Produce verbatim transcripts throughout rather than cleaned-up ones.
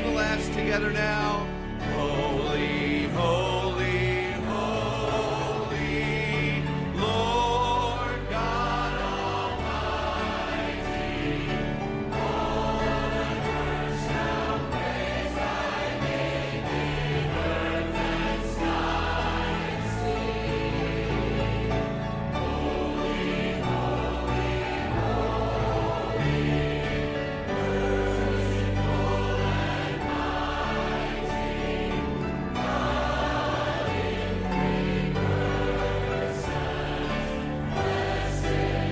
the last together now. Holy, holy, holy, Lord God Almighty. All the earth shall praise thy name, in earth and sky and sea. Holy, holy, holy, merciful and mighty, God in three persons, blessed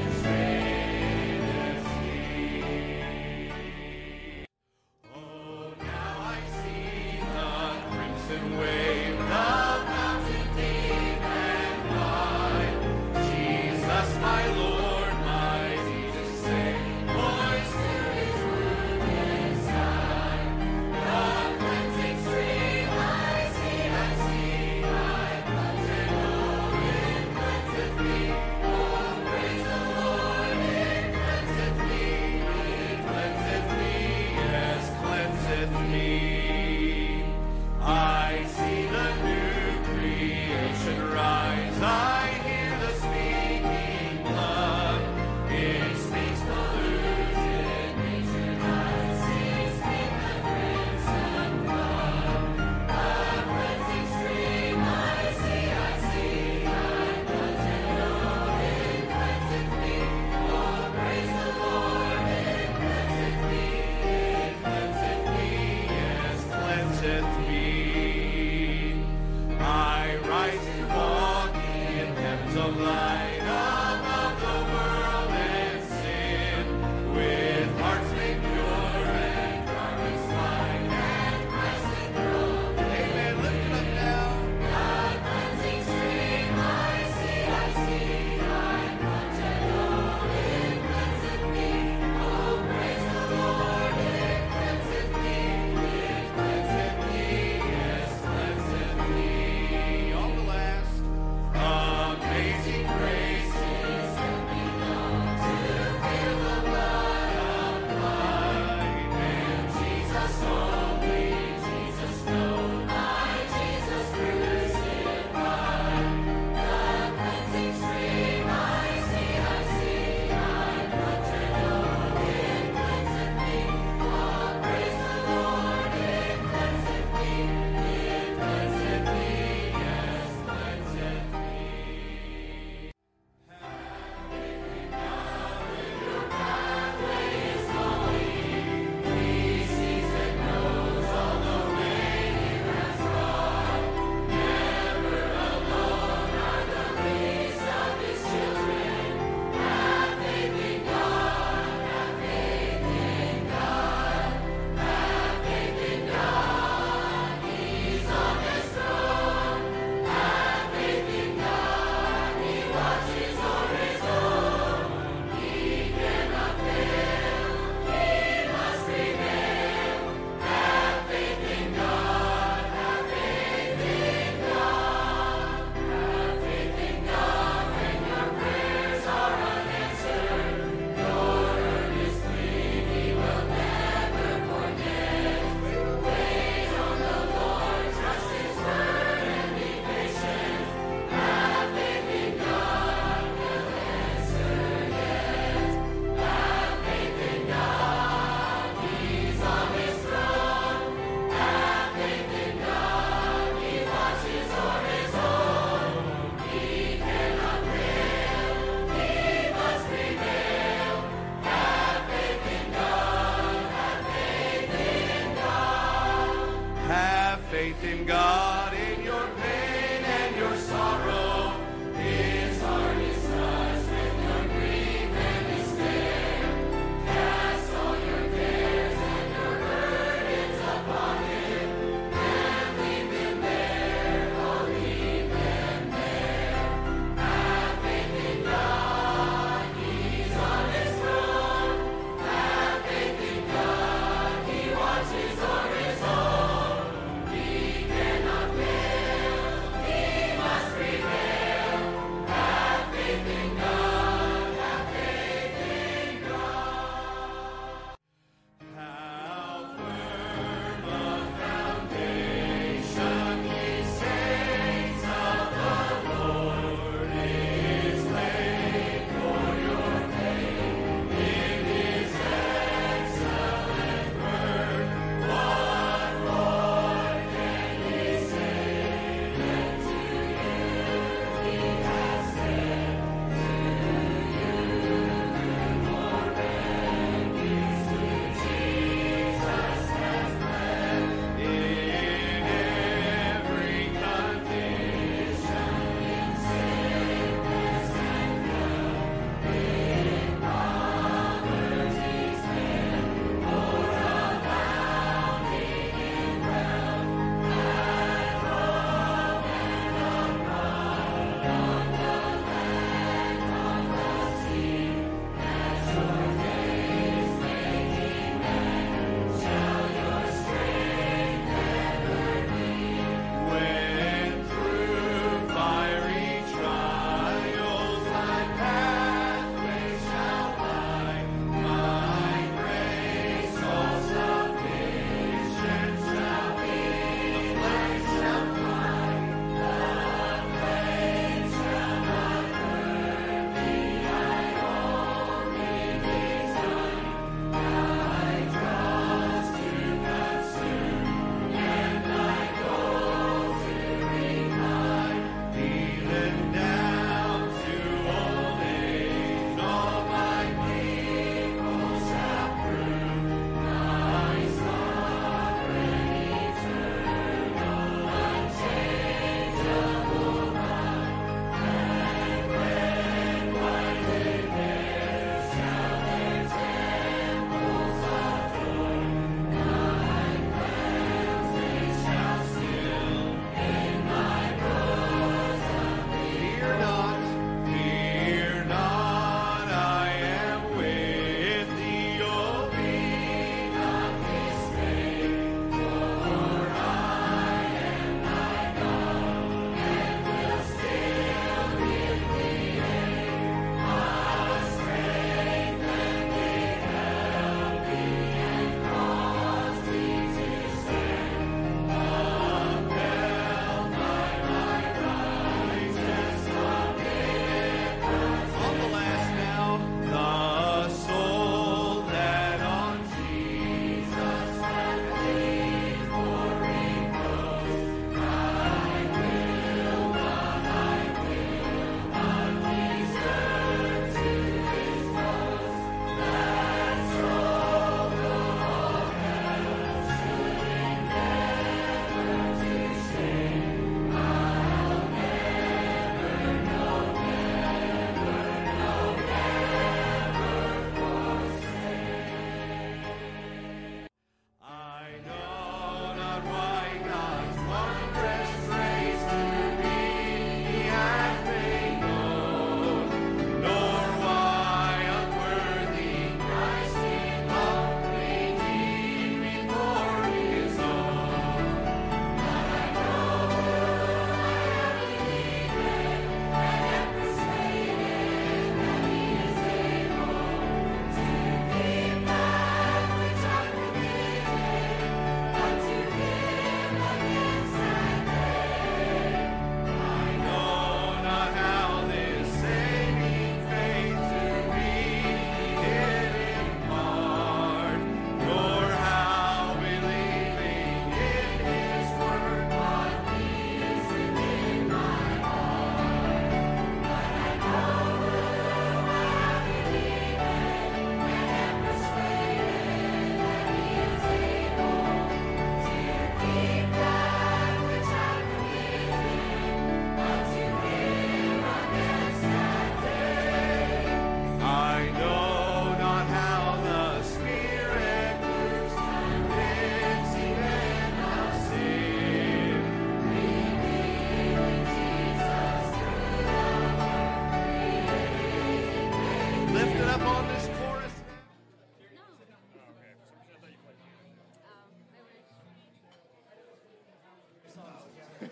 Trinity. Oh, now I see the crimson wave, the mountain deep and wide. Jesus, my Lord, my Jesus, say, voice to his wounded side. The cleansing stream I see, I see, I plunge and oh, it cleanseth me. Oh, praise the Lord, it cleanseth me, it cleanseth me, yes, cleanseth me. I see the new creation rise, I hear the speaking blood. It speaks polluted nature, I see speak the crimson flood. The cleansing stream I see, I see, I plunge and oh, it cleanseth me. Oh, praise the Lord, it cleanseth me, it cleanseth me, yes, cleanseth me. I rise to walk in heavens of light, above the world and sin, with hearts made pure and garments white, and Christ enthroned. Amen. Lift it up now. The cleansing stream I see, I see, I plunge and oh, it cleanseth me. Oh, praise the Lord, it cleanseth me, it cleanseth me, yes, cleanseth me. All the last. Amazing grace is sent me down to feel the blood applied. And Jesus only, Jesus knows, my Jesus crucified. The cleansing stream I see, I see, I plunge and oh, it cleanseth me. Oh, praise the Lord, it cleanseth me, it cleanseth me, yes, cleanseth me. He sees and knows all the way you have trod. Never alone are the least of his children. Have faith in God, have faith in God, have faith in God. He's on his throne. Have faith in God, he watches o'er his own. He cannot fail, he must prevail. Have faith in God, have faith in God, have faith in God. When your prayers are unanswered, your earnest plea he will never forget. Wait on the Lord, trust his word and be patient. Have faith in God, he'll answer yet. Have faith in God, he's on his throne. Have faith in God, he watches o'er his own. He cannot fail, he must prevail. Have faith in God, have faith in God. Have faith in God in your pain and your sorrow. His heart is touched with your grief and despair. Cast all your cares and your burdens upon him, and leave them there, oh, leave them there. Have faith in God, he's on his throne. Have faith in God, he watches o'er his own. He cannot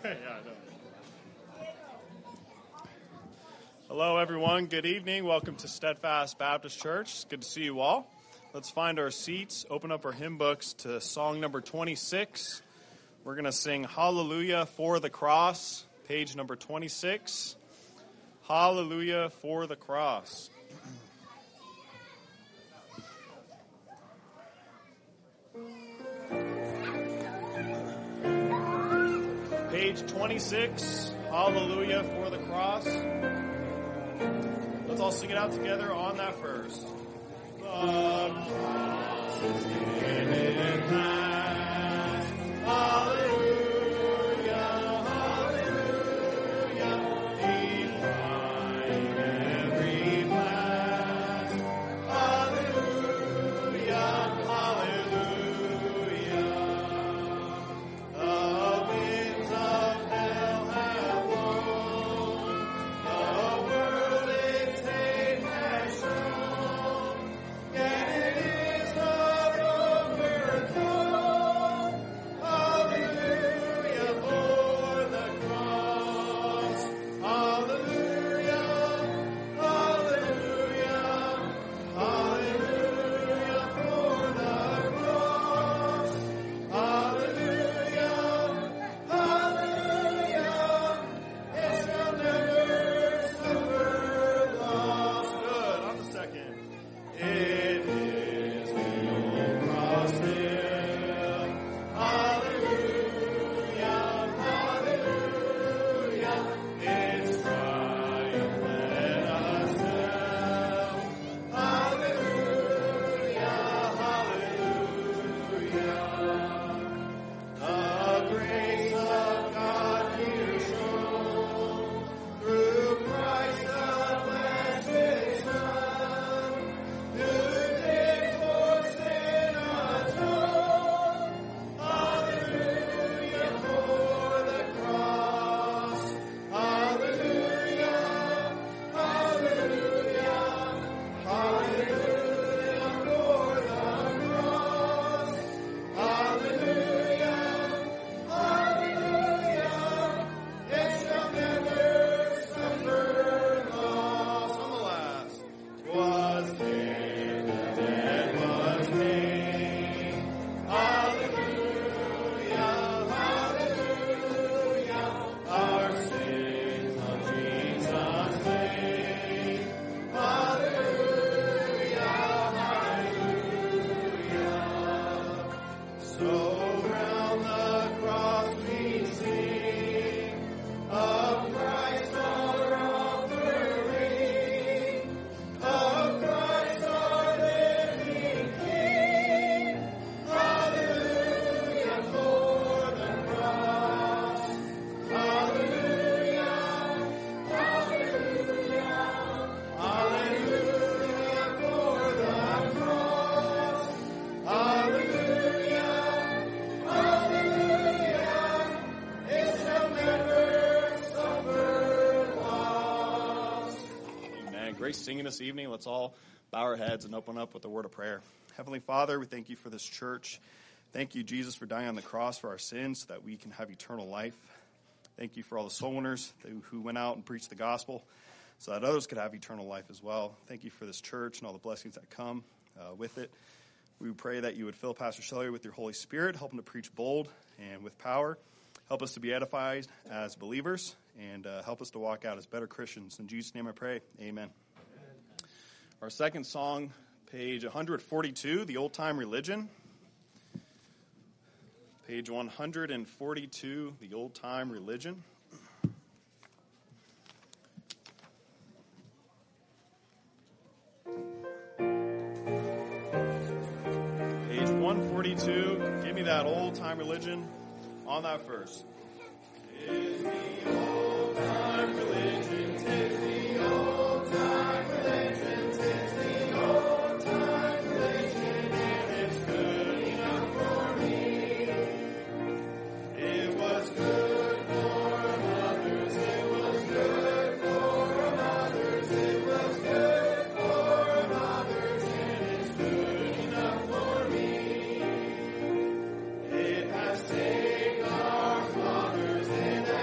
Yeah, I know. Hello, everyone. Good evening. Welcome to Steadfast Baptist Church. It's good to see you all. Let's find our seats, open up our hymn books to song number twenty-six. We're going to sing Hallelujah for the Cross, page number twenty-six. Hallelujah for the Cross. Page twenty-six, Hallelujah for the Cross. Let's all sing it out together on that verse. The cross is in past. Hallelujah, hallelujah. Define every past. Hallelujah, hallelujah. The winds of hell have blown. The world its hate has shown. Yet it is the broken throne. Hallelujah for the cross. Hallelujah, hallelujah, hallelujah for the cross. Hallelujah, hallelujah. It shall never suffer loss. Good. On the second. It is the old cross still. Hallelujah, hallelujah. Its triumph let us tell. Hallelujah, hallelujah. The grace of God here shown through Christ the blessed Son, who did for sin atone. Hallelujah for the cross. Hallelujah, hallelujah, hallelujah for the cross. Hallelujah, hallelujah. It shall never suffer loss. On the last. Was dead, the dead was paid. Hallelujah, hallelujah. Our sins of Jesus paid. Hallelujah, hallelujah. So round the cross we sing of Christ our offering, of Christ our living King. Hallelujah for the cross. Hallelujah, hallelujah, hallelujah for the cross. Hallelujah, hallelujah. It shall never suffer loss. Amen. Great singing this evening. Let's all bow our heads and open up with a word of prayer. Heavenly Father, we thank you for this church. Thank you, Jesus, for dying on the cross for our sins so that we can have eternal life. Thank you for all the soul winners who went out and preached the gospel so that others could have eternal life as well. Thank you for this church and all the blessings that come uh, with it. We pray that you would fill Pastor Shelley with your Holy Spirit, help him to preach bold and with power. Help us to be edified as believers and uh, help us to walk out as better Christians. In Jesus' name I pray, amen. Our second song, page one forty-two, The Old Time Religion. Page one forty-two, The Old Time Religion. Page one forty-two, give me that old time religion on that verse. Is the old time religion, tis the old time religion, tis the old time religion, and it's good enough for me. It was good for others, it was good for others, it was good for others, and it's good enough for me. It has saved our fathers, it has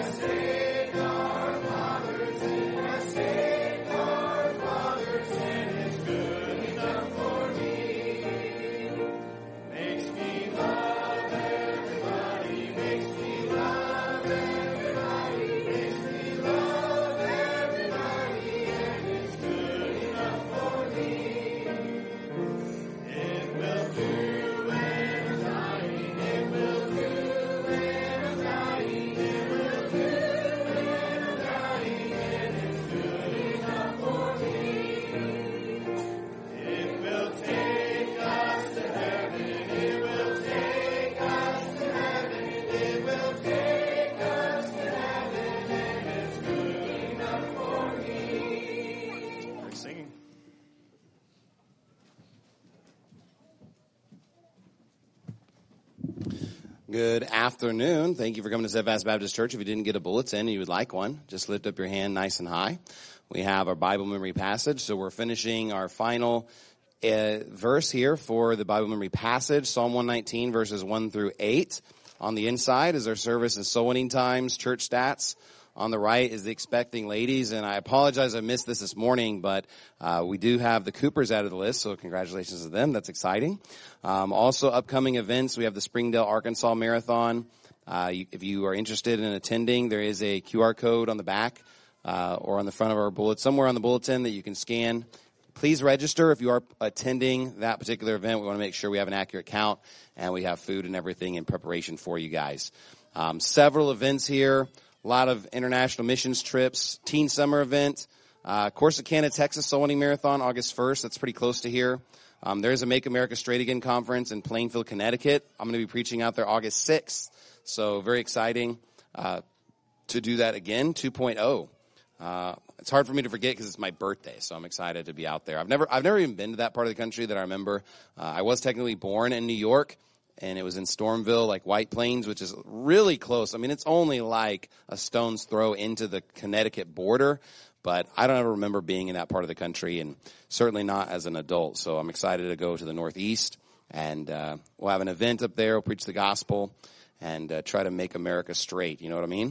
Good afternoon. Thank you for coming to Steadfast Baptist Church. If you didn't get a bulletin and you would like one, just lift up your hand nice and high. We have our Bible memory passage, so we're finishing our final uh, verse here for the Bible memory passage, Psalm one nineteen, verses one through eight. On the inside is our service and soul winning times, church stats. On the right is the expecting ladies, and I apologize I missed this this morning, but uh, we do have the Coopers out of the list, so congratulations to them. That's exciting. Um, also, upcoming events, we have the Springdale, Arkansas Marathon. Uh, you, if you are interested in attending, there is a Q R code on the back uh, or on the front of our bullet, somewhere on the bulletin that you can scan. Please register if you are attending that particular event. We want to make sure we have an accurate count, and we have food and everything in preparation for you guys. Um, several events here. A lot of international missions trips, teen summer event, uh, Corsicana, Texas, Soul Winning Marathon, August first. That's pretty close to here. Um, there's a Make America Straight Again conference in Plainfield, Connecticut. I'm going to be preaching out there August sixth. So very exciting uh, to do that again, two point oh. Uh, it's hard for me to forget because it's my birthday, so I'm excited to be out there. I've never, I've never even been to that part of the country that I remember. Uh, I was technically born in New York. And it was in Stormville, like White Plains, which is really close. I mean, it's only like a stone's throw into the Connecticut border. But I don't ever remember being in that part of the country, and certainly not as an adult. So I'm excited to go to the Northeast. And uh, we'll have an event up there. We'll preach the gospel and uh, try to make America straight. You know what I mean?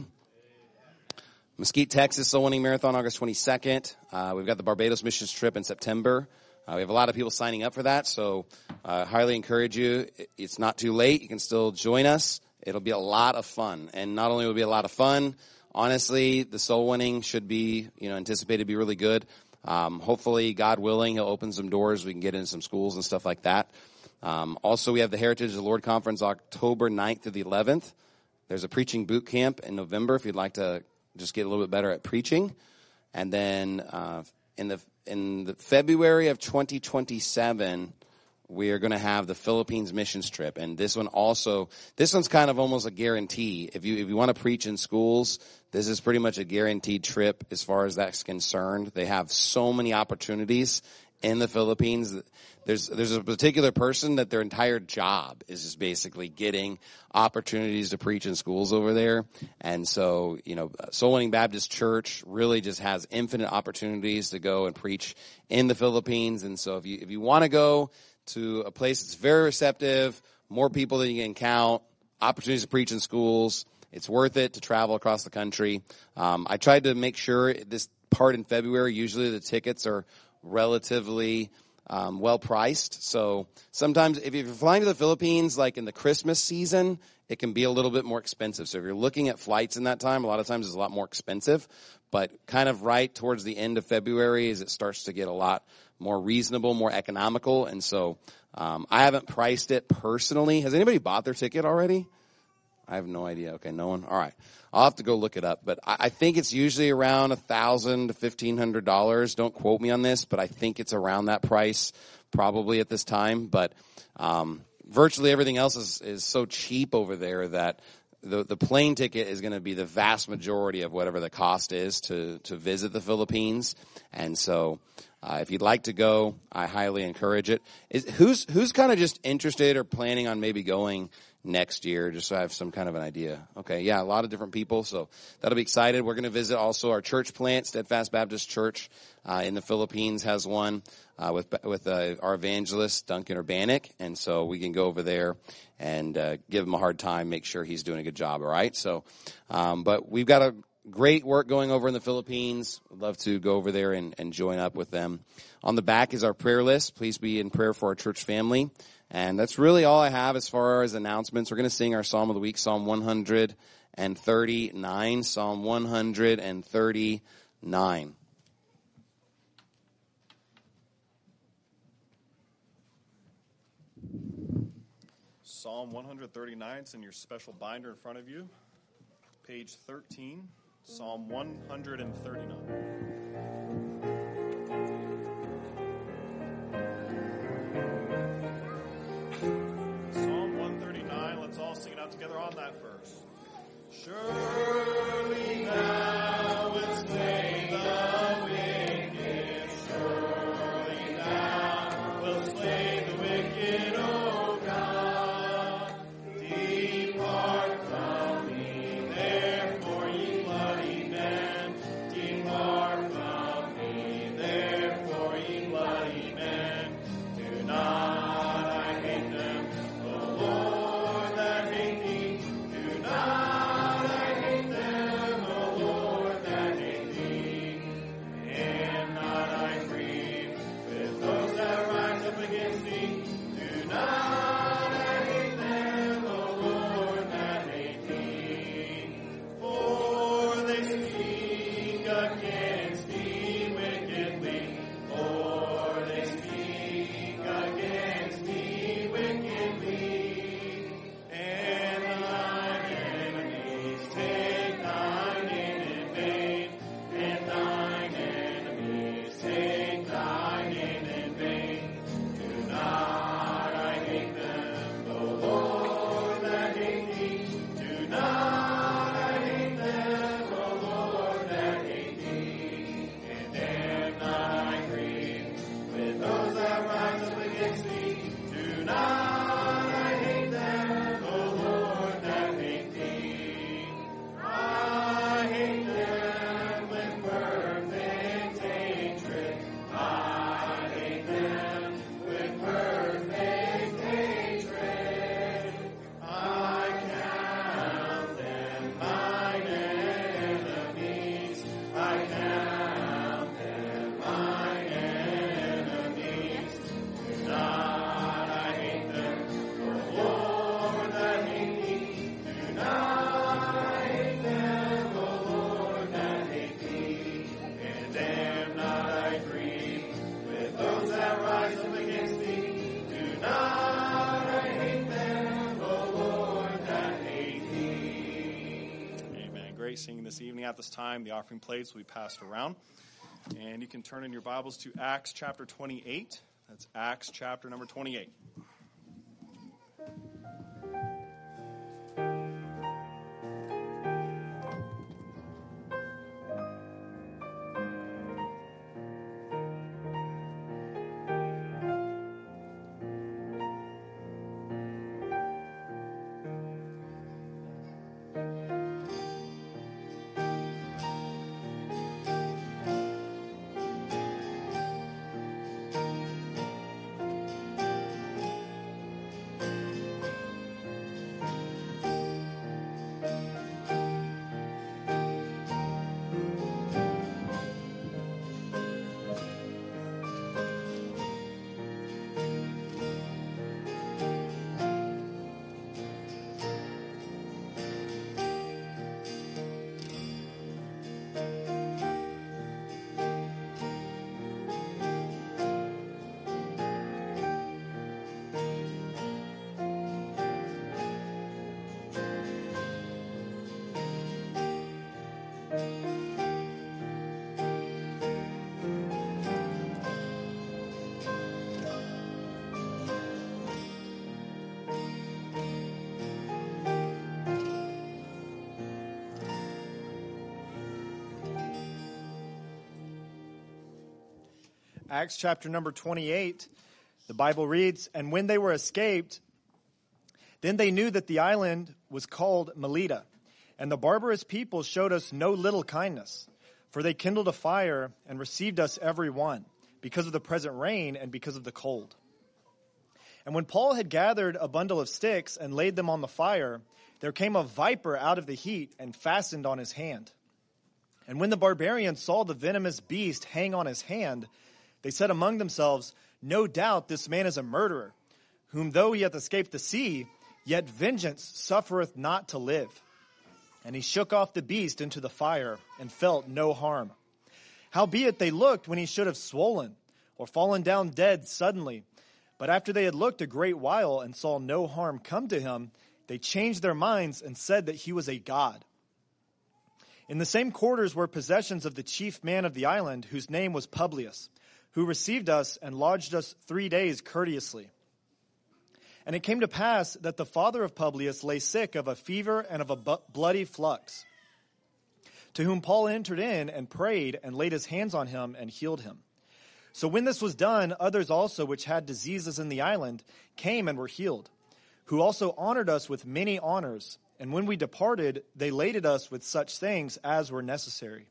Mesquite, Texas, Soul Winning Marathon, August twenty-second. Uh, we've got the Barbados Missions Trip in September. Uh, we have a lot of people signing up for that, so I uh, highly encourage you. It's not too late. You can still join us. It'll be a lot of fun. And not only will it be a lot of fun, honestly, the soul winning should be, you know, anticipated to be really good. Um, hopefully, God willing, he'll open some doors. We can get into some schools and stuff like that. Um, also, we have the Heritage of the Lord Conference October ninth through the eleventh. There's a preaching boot camp in November if you'd like to just get a little bit better at preaching. And then uh, in the in the February of twenty twenty-seven, we are going to have the Philippines missions trip. And this one also, this one's kind of almost a guarantee. If you if you want to preach in schools, this is pretty much a guaranteed trip as far as that's concerned. They have so many opportunities in the Philippines. There's there's a particular person that their entire job is just basically getting opportunities to preach in schools over there. And so, you know, Soul Winning Baptist Church really just has infinite opportunities to go and preach in the Philippines. And so if you if you want to go to a place that's very receptive, more people than you can count, opportunities to preach in schools, it's worth it to travel across the country. Um, I tried to make sure this part in February, usually the tickets are relatively um, well priced. So sometimes if you're flying to the Philippines, like in the Christmas season, it can be a little bit more expensive. So if you're looking at flights in that time, a lot of times it's a lot more expensive. But kind of right towards the end of February as it starts to get a lot more reasonable, more economical. And so um, I haven't priced it personally. Has anybody bought their ticket already? I have no idea. Okay, no one? All right. I'll have to go look it up. But I, I think it's usually around one thousand dollars to fifteen hundred dollars. Don't quote me on this, but I think it's around that price probably at this time. But um, virtually everything else is, is so cheap over there that the, the plane ticket is going to be the vast majority of whatever the cost is to, to visit the Philippines. And so uh, if you'd like to go, I highly encourage it. Is, who's who's kind of just interested or planning on maybe going next year, just so I have some kind of an idea? Okay, yeah, a lot of different people, so that'll be excited. We're going to visit also our church plant, Steadfast Baptist Church uh, in the Philippines has one uh, with with uh, our evangelist, Duncan Urbanik, and so we can go over there and uh, give him a hard time, make sure he's doing a good job, all right? So, um, but we've got a great work going over in the Philippines. We'd love to go over there and, and join up with them. On the back is our prayer list. Please be in prayer for our church family. And that's really all I have as far as announcements. We're going to sing our Psalm of the Week, Psalm one thirty-nine. Psalm one thirty-nine. Psalm one thirty-nine, it's in your special binder in front of you. Page thirteen, Psalm one thirty-nine. Let's all sing it out together on that verse. Surely thou wouldst slay the wicked. Surely thou wilt slay the wicked, O God. Depart. great singing this evening. At this time, the offering plates will be passed around. And you can turn in your Bibles to Acts chapter twenty-eight. That's Acts chapter number twenty-eight. Acts chapter number twenty-eight, the Bible reads, "And when they were escaped, then they knew that the island was called Melita. And the barbarous people showed us no little kindness, for they kindled a fire and received us every one, because of the present rain and because of the cold. And when Paul had gathered a bundle of sticks and laid them on the fire, there came a viper out of the heat and fastened on his hand. And when the barbarians saw the venomous beast hang on his hand, they said among themselves, 'No doubt this man is a murderer, whom though he hath escaped the sea, yet vengeance suffereth not to live.' And he shook off the beast into the fire and felt no harm. Howbeit they looked when he should have swollen or fallen down dead suddenly. But after they had looked a great while and saw no harm come to him, they changed their minds and said that he was a god. In the same quarters were possessions of the chief man of the island, whose name was Publius, who received us and lodged us three days courteously. And it came to pass that the father of Publius lay sick of a fever and of a bu- bloody flux, to whom Paul entered in and prayed and laid his hands on him and healed him. So when this was done, others also which had diseases in the island came and were healed, who also honored us with many honors. And when we departed, they laded us with such things as were necessary.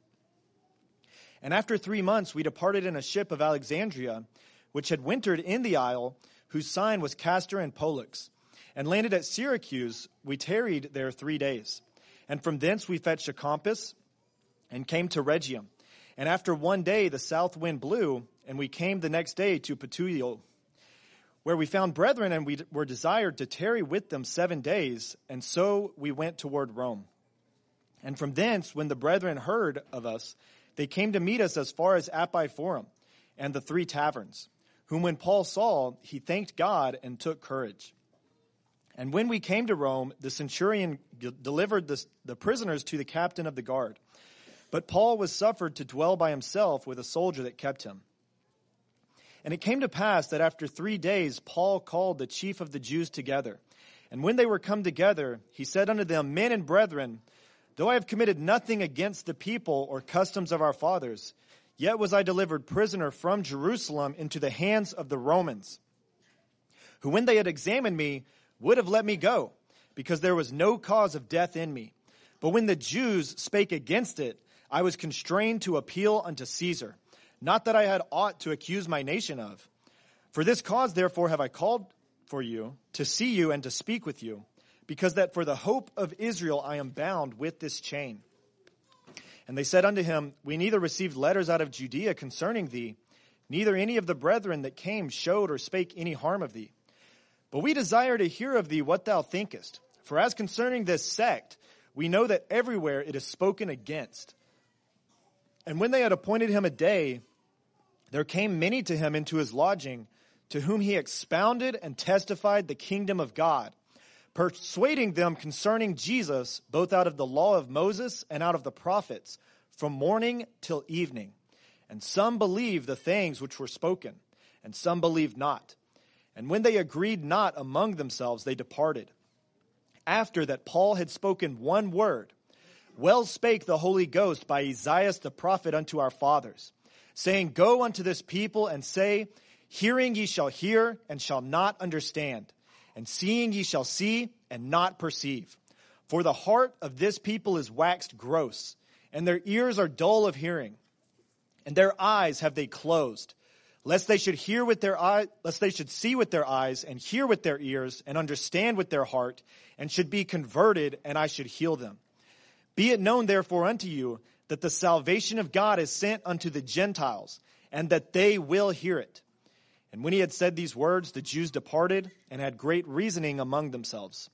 And after three months we departed in a ship of Alexandria, which had wintered in the isle, whose sign was Castor and Pollux, and landed at Syracuse. We tarried there three days. And from thence we fetched a compass and came to Rhegium. And after one day the south wind blew, and we came the next day to Puteoli, where we found brethren, and we were desired to tarry with them seven days, and so we went toward Rome. And from thence, when the brethren heard of us, they came to meet us as far as Appi Forum and the Three Taverns, whom when Paul saw, he thanked God and took courage. And when we came to Rome, the centurion g- delivered the, the prisoners to the captain of the guard. But Paul was suffered to dwell by himself with a soldier that kept him. And it came to pass that after three days Paul called the chief of the Jews together. And when they were come together, he said unto them, 'Men and brethren, though I have committed nothing against the people or customs of our fathers, yet was I delivered prisoner from Jerusalem into the hands of the Romans, who when they had examined me would have let me go, because there was no cause of death in me. But when the Jews spake against it, I was constrained to appeal unto Caesar, not that I had aught to accuse my nation of. For this cause therefore have I called for you, to see you and to speak with you, because that for the hope of Israel I am bound with this chain.' And they said unto him, 'We neither received letters out of Judea concerning thee, neither any of the brethren that came showed or spake any harm of thee. But we desire to hear of thee what thou thinkest. For as concerning this sect, we know that everywhere it is spoken against.' And when they had appointed him a day, there came many to him into his lodging, to whom he expounded and testified the kingdom of God. persuading them concerning Jesus, both out of the law of Moses and out of the prophets, from morning till evening. And some believed the things which were spoken, and some believed not. And when they agreed not among themselves, they departed. After that Paul had spoken one word, well spake the Holy Ghost by Esaias the prophet unto our fathers, saying, Go unto this people and say, Hearing ye shall hear and shall not understand, and seeing ye shall see and not perceive. For the heart of this people is waxed gross, and their ears are dull of hearing, and their eyes have they closed, lest they should hear with their eye, lest they should see with their eyes, and hear with their ears, and understand with their heart, and should be converted, and I should heal them. Be it known therefore unto you that the salvation of God is sent unto the Gentiles, and that they will hear it. And when he had said these words, the Jews departed and had great reasoning among themselves.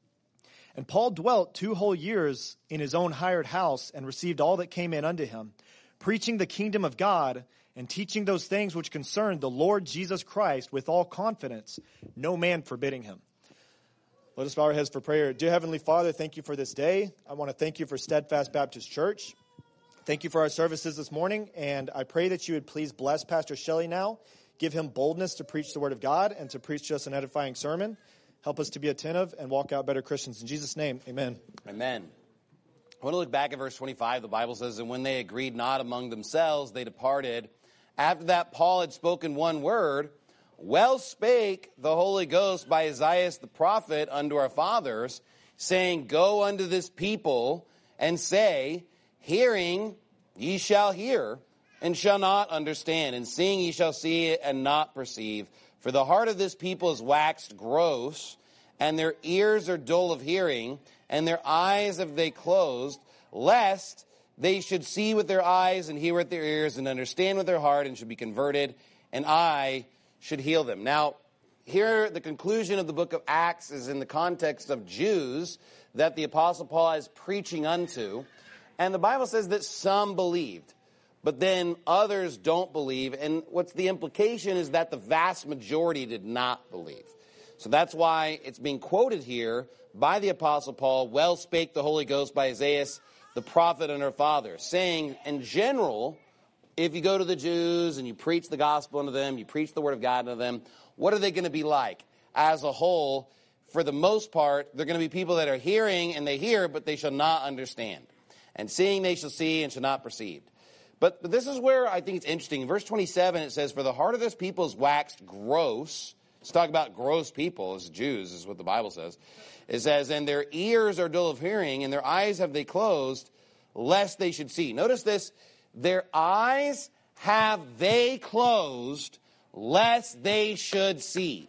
And Paul dwelt two whole years in his own hired house and received all that came in unto him, preaching the kingdom of God and teaching those things which concerned the Lord Jesus Christ with all confidence, no man forbidding him. Let us bow our heads for prayer. Dear Heavenly Father, thank you for this day. I want to thank you for Steadfast Baptist Church. Thank you for our services this morning, and I pray that you would please bless Pastor Shelley now. Give him boldness to preach the word of God and to preach to us an edifying sermon. Help us to be attentive and walk out better Christians. In Jesus' name, amen. Amen. I want to look back at verse twenty-five. The Bible says, And when they agreed not among themselves, they departed. After that, Paul had spoken one word. Well spake the Holy Ghost by Esaias the prophet unto our fathers, saying, Go unto this people and say, Hearing ye shall hear, and shall not understand, and seeing ye shall see and not perceive. For the heart of this people is waxed gross, and their ears are dull of hearing, and their eyes have they closed, lest they should see with their eyes and hear with their ears and understand with their heart and should be converted, and I should heal them. Now, here the conclusion of the book of Acts is in the context of Jews that the Apostle Paul is preaching unto, and the Bible says that some believed. But then others don't believe, and what's the implication is that the vast majority did not believe. So that's why it's being quoted here by the Apostle Paul, Well spake the Holy Ghost by Esaias, the prophet and our father, saying, in general, if you go to the Jews and you preach the gospel unto them, you preach the word of God unto them, what are they going to be like? As a whole, for the most part, they're going to be people that are hearing, and they hear, but they shall not understand. And seeing they shall see and shall not perceive. But, but this is where I think it's interesting. In verse twenty-seven, it says, For the heart of this people is waxed gross. Let's talk about gross people as Jews, is what the Bible says. It says, And their ears are dull of hearing, and their eyes have they closed, lest they should see. Notice this, their eyes have they closed, lest they should see.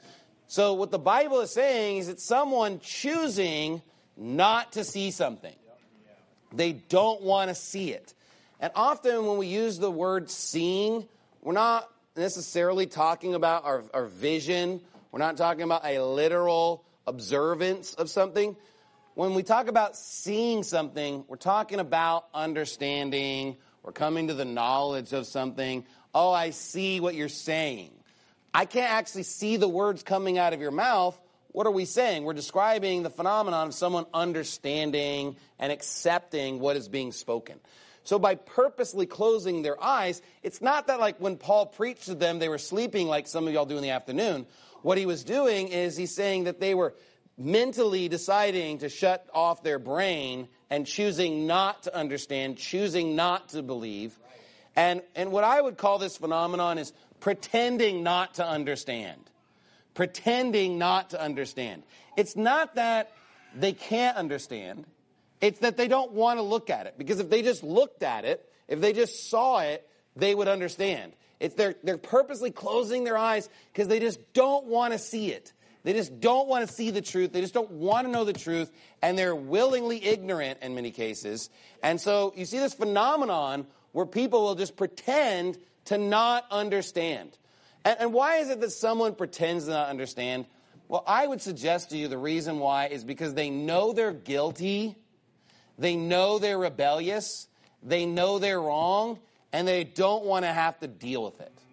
So what the Bible is saying is it's someone choosing not to see something. They don't want to see it. And often when we use the word seeing, we're not necessarily talking about our, our vision. We're not talking about a literal observance of something. When we talk about seeing something, we're talking about understanding. We're coming to the knowledge of something. Oh, I see what you're saying. I can't actually see the words coming out of your mouth. What are we saying? We're describing the phenomenon of someone understanding and accepting what is being spoken. So by purposely closing their eyes, it's not that like when Paul preached to them, they were sleeping like some of y'all do in the afternoon. What he was doing is he's saying that they were mentally deciding to shut off their brain and choosing not to understand, choosing not to believe. And, and what I would call this phenomenon is pretending not to understand. Pretending not to understand. It's not that they can't understand. It's that they don't want to look at it. Because if they just looked at it, if they just saw it, they would understand. It's they're, they're purposely closing their eyes because they just don't want to see it. They just don't want to see the truth. They just don't want to know the truth. And they're willingly ignorant in many cases. And so you see this phenomenon where people will just pretend to not understand. And, and why is it that someone pretends to not understand? Well, I would suggest to you the reason why is because they know they're guilty. They know they're rebellious, they know they're wrong, and they don't want to have to deal with it.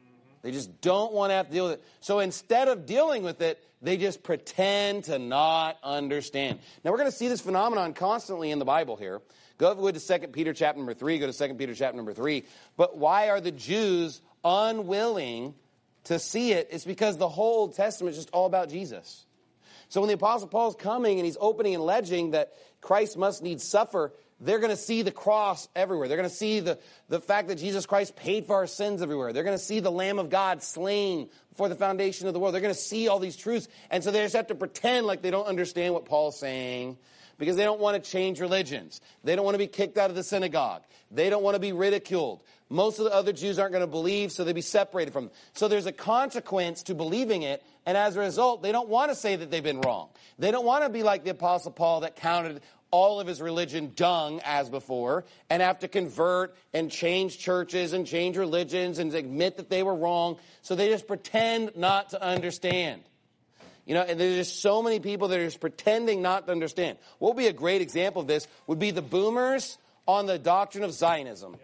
They just don't want to have to deal with it. So instead of dealing with it, they just pretend to not understand. Now, we're going to see this phenomenon constantly in the Bible here. Go, if you would, to Second Peter chapter number three. Go to Second Peter chapter number three. But why are the Jews unwilling to see it? It's because the whole Old Testament is just all about Jesus. So when the Apostle Paul's coming and he's opening and alleging that Christ must needs suffer, they're going to see the cross everywhere. They're going to see the, the fact that Jesus Christ paid for our sins everywhere. They're going to see the Lamb of God slain before the foundation of the world. They're going to see all these truths. And so they just have to pretend like they don't understand what Paul's saying because they don't want to change religions. They don't want to be kicked out of the synagogue. They don't want to be ridiculed. Most of the other Jews aren't going to believe, so they be separated from them. So there's a consequence to believing it, and as a result, they don't want to say that they've been wrong. They don't want to be like the Apostle Paul that counted all of his religion dung as before and have to convert and change churches and change religions and admit that they were wrong. So they just pretend not to understand. You know, and there's just so many people that are just pretending not to understand. What would be a great example of this would be the boomers on the doctrine of Zionism.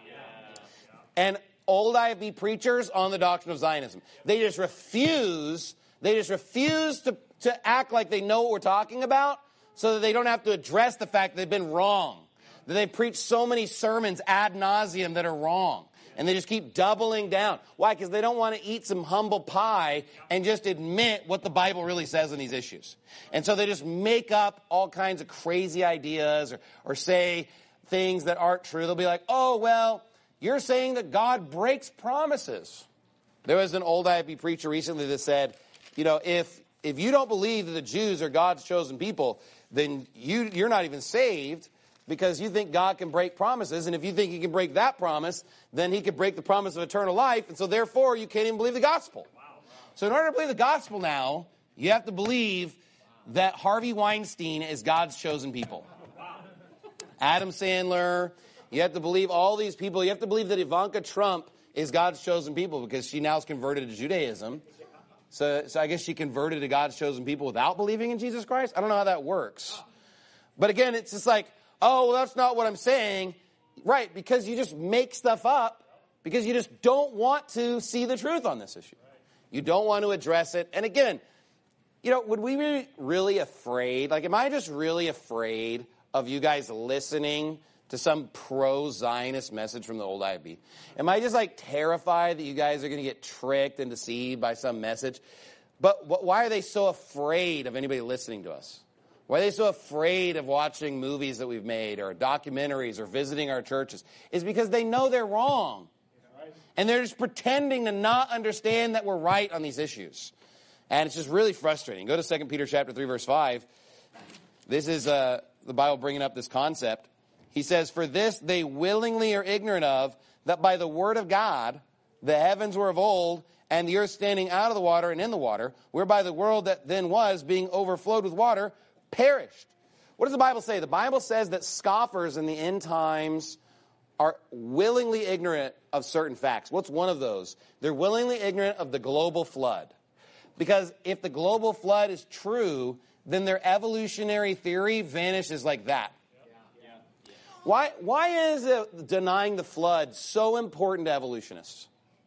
And old I F B preachers on the doctrine of Zionism. They just refuse, they just refuse to, to act like they know what we're talking about so that they don't have to address the fact that they've been wrong. That they preach so many sermons ad nauseum that are wrong. And they just keep doubling down. Why? Because they don't want to eat some humble pie and just admit what the Bible really says on these issues. And so they just make up all kinds of crazy ideas or, or say things that aren't true. They'll be like, oh, well, you're saying that God breaks promises. There was an old I F B preacher recently that said, you know, if if you don't believe that the Jews are God's chosen people, then you, you're not even saved because you think God can break promises. And if you think he can break that promise, then he could break the promise of eternal life. And so therefore, you can't even believe the gospel. Wow, wow. So in order to believe the gospel now, you have to believe that Harvey Weinstein is God's chosen people. Wow. Adam Sandler. You have to believe all these people. You have to believe that Ivanka Trump is God's chosen people because she now is converted to Judaism. So, so I guess she converted to God's chosen people without believing in Jesus Christ. I don't know how that works. But again, it's just like, oh, well, that's not what I'm saying. Right, because you just make stuff up because you just don't want to see the truth on this issue. You don't want to address it. And again, you know, would we be really afraid? Like, am I just really afraid of you guys listening to some pro-Zionist message from the old I F B? Am I just like terrified that you guys are going to get tricked and deceived by some message? But why are they so afraid of anybody listening to us? Why are they so afraid of watching movies that we've made or documentaries or visiting our churches? Is because they know they're wrong. And they're just pretending to not understand that we're right on these issues. And it's just really frustrating. Go to Second Peter chapter three, verse five. This is uh, the Bible bringing up this concept. He says, for this they willingly are ignorant of, that by the word of God the heavens were of old, and the earth standing out of the water and in the water, whereby the world that then was, being overflowed with water, perished. What does the Bible say? The Bible says that scoffers in the end times are willingly ignorant of certain facts. What's one of those? They're willingly ignorant of the global flood. Because if the global flood is true, then their evolutionary theory vanishes like that. Why, why is it denying the flood so important to evolutionists?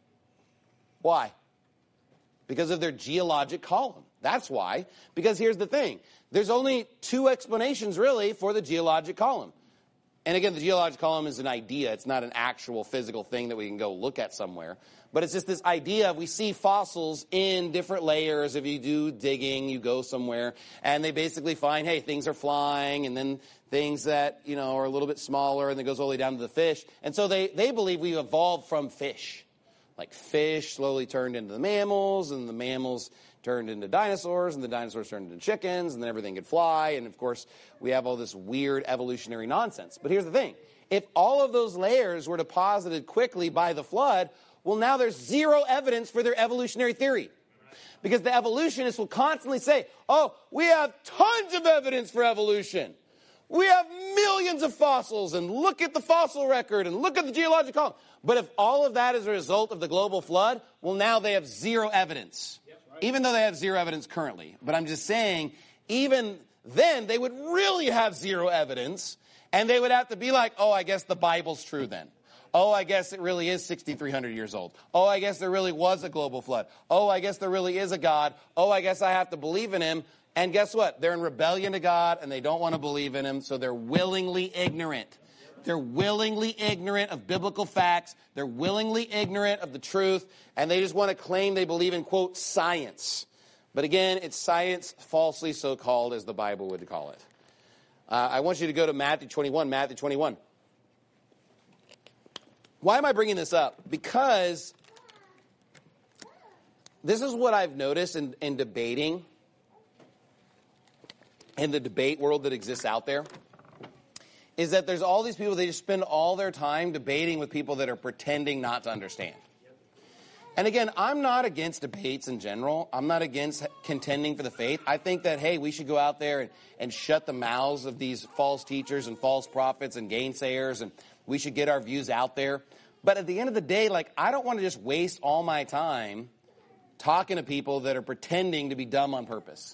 Why? Because of their geologic column. That's why. Because here's the thing. There's only two explanations, really, for the geologic column. And again, the geologic column is an idea. It's not an actual physical thing that we can go look at somewhere. But it's just this idea of we see fossils in different layers. If you do digging, you go somewhere, and they basically find, hey, things are flying, and then things that, you know, are a little bit smaller, and it goes all the way down to the fish. And so they, they believe we evolved from fish. Like fish slowly turned into the mammals, and the mammals turned into dinosaurs, and the dinosaurs turned into chickens, and then everything could fly. And, of course, we have all this weird evolutionary nonsense. But here's the thing. If all of those layers were deposited quickly by the flood, well, now there's zero evidence for their evolutionary theory. Because the evolutionists will constantly say, oh, we have tons of evidence for evolution. We have millions of fossils, and look at the fossil record, and look at the geologic column. But if all of that is a result of the global flood, well, now they have zero evidence. Yep, right. Even though they have zero evidence currently. But I'm just saying, even then, they would really have zero evidence, and they would have to be like, oh, I guess the Bible's true then. Oh, I guess it really is sixty-three hundred years old. Oh, I guess there really was a global flood. Oh, I guess there really is a God. Oh, I guess I have to believe in him. And guess what? They're in rebellion to God, and they don't want to believe in him, so they're willingly ignorant. They're willingly ignorant of biblical facts. They're willingly ignorant of the truth, and they just want to claim they believe in, quote, science. But again, it's science falsely so-called, as the Bible would call it. Uh, I want you to go to Matthew twenty-one, Matthew twenty-one. Why am I bringing this up? Because this is what I've noticed in, in debating, in the debate world that exists out there, is that there's all these people, they just spend all their time debating with people that are pretending not to understand. And again, I'm not against debates in general. I'm not against contending for the faith. I think that, hey, we should go out there and, and shut the mouths of these false teachers and false prophets and gainsayers, and we should get our views out there. But at the end of the day, like, I don't want to just waste all my time talking to people that are pretending to be dumb on purpose.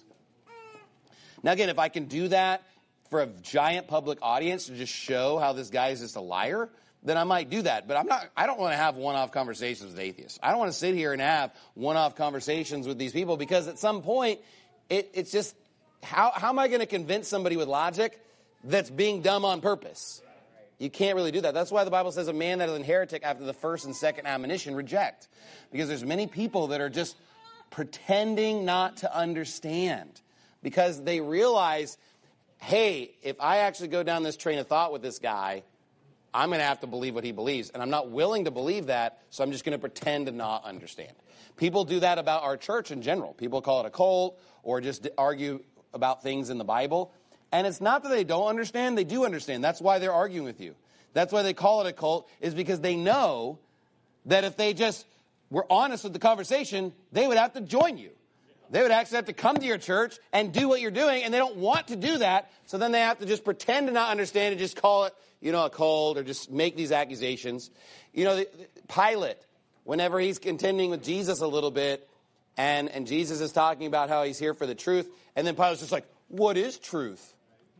Now, again, if I can do that for a giant public audience to just show how this guy is just a liar, then I might do that. But I'm not, I don't want to have one-off conversations with atheists. I don't want to sit here and have one-off conversations with these people, because at some point, it, it's just, how, how am I going to convince somebody with logic that's being dumb on purpose? You can't really do that. That's why the Bible says a man that is an heretic after the first and second admonition, reject. Because there's many people that are just pretending not to understand, because they realize, hey, if I actually go down this train of thought with this guy, I'm going to have to believe what he believes. And I'm not willing to believe that, so I'm just going to pretend to not understand. People do that about our church in general. People call it a cult or just argue about things in the Bible. And it's not that they don't understand. They do understand. That's why they're arguing with you. That's why they call it a cult, is because they know that if they just were honest with the conversation, they would have to join you. They would actually have to come to your church and do what you're doing, and they don't want to do that, so then they have to just pretend to not understand and just call it, you know, a cult, or just make these accusations. You know, the, the, Pilate, whenever he's contending with Jesus a little bit, and, and Jesus is talking about how he's here for the truth, and then Pilate's just like, what is truth?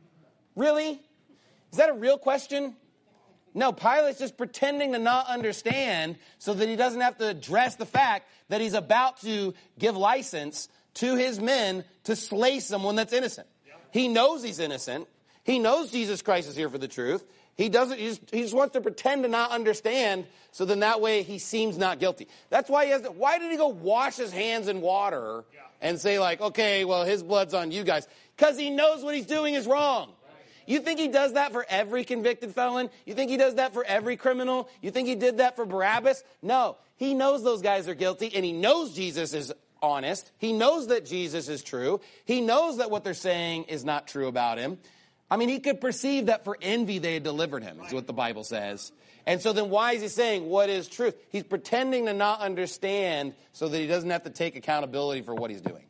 Really? Is that a real question? No, Pilate's just pretending to not understand so that he doesn't have to address the fact that he's about to give license to his men to slay someone that's innocent. He knows he's innocent. He knows Jesus Christ is here for the truth. He doesn't. He just, he just wants to pretend to not understand, so then that way he seems not guilty. That's why he has. To, why did he go wash his hands in water and say, like, okay, well, his blood's on you guys? Because he knows what he's doing is wrong. You think he does that for every convicted felon? You think he does that for every criminal? You think he did that for Barabbas? No. He knows those guys are guilty, and he knows Jesus is honest. He knows that Jesus is true. He knows that what they're saying is not true about him. I mean, he could perceive that for envy they had delivered him, is what the Bible says. And so then why is he saying what is truth? He's pretending to not understand so that he doesn't have to take accountability for what he's doing.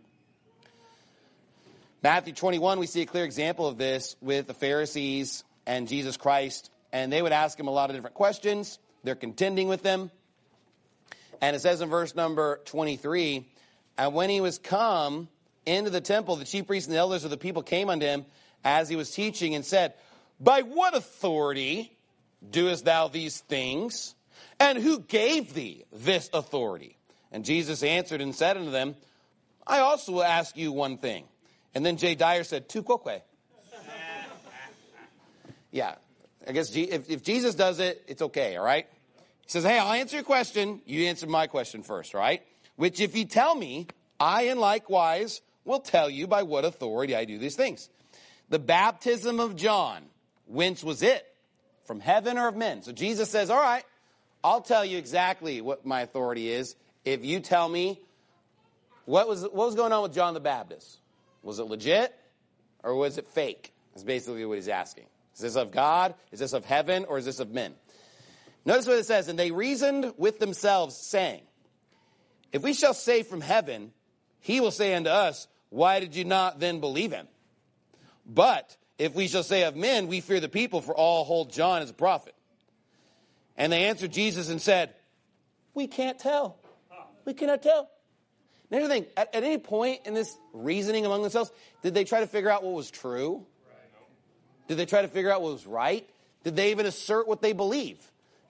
Matthew twenty-one, we see a clear example of this with the Pharisees and Jesus Christ. And they would ask him a lot of different questions. They're contending with them. And it says in verse number twenty-three, and when he was come into the temple, the chief priests and the elders of the people came unto him as he was teaching and said, by what authority doest thou these things? And who gave thee this authority? And Jesus answered and said unto them, I also will ask you one thing. And then Jay Dyer said, tu quoque. Yeah, I guess if, if Jesus does it, it's okay, all right? He says, hey, I'll answer your question. You answer my question first, right? Which if you tell me, I in likewise will tell you by what authority I do these things. The baptism of John, whence was it? From heaven or of men? So Jesus says, all right, I'll tell you exactly what my authority is if you tell me what was, what was going on with John the Baptist. Was it legit or was it fake? That's basically what he's asking. Is this of God? Is this of heaven? Or is this of men? Notice what it says. And they reasoned with themselves, saying, if we shall say from heaven, he will say unto us, why did you not then believe him? But if we shall say of men, we fear the people, for all hold John as a prophet. And they answered Jesus and said, we can't tell. We cannot tell. Now, here's the thing. At, at any point in this reasoning among themselves, did they try to figure out what was true? Did they try to figure out what was right? Did they even assert what they believe?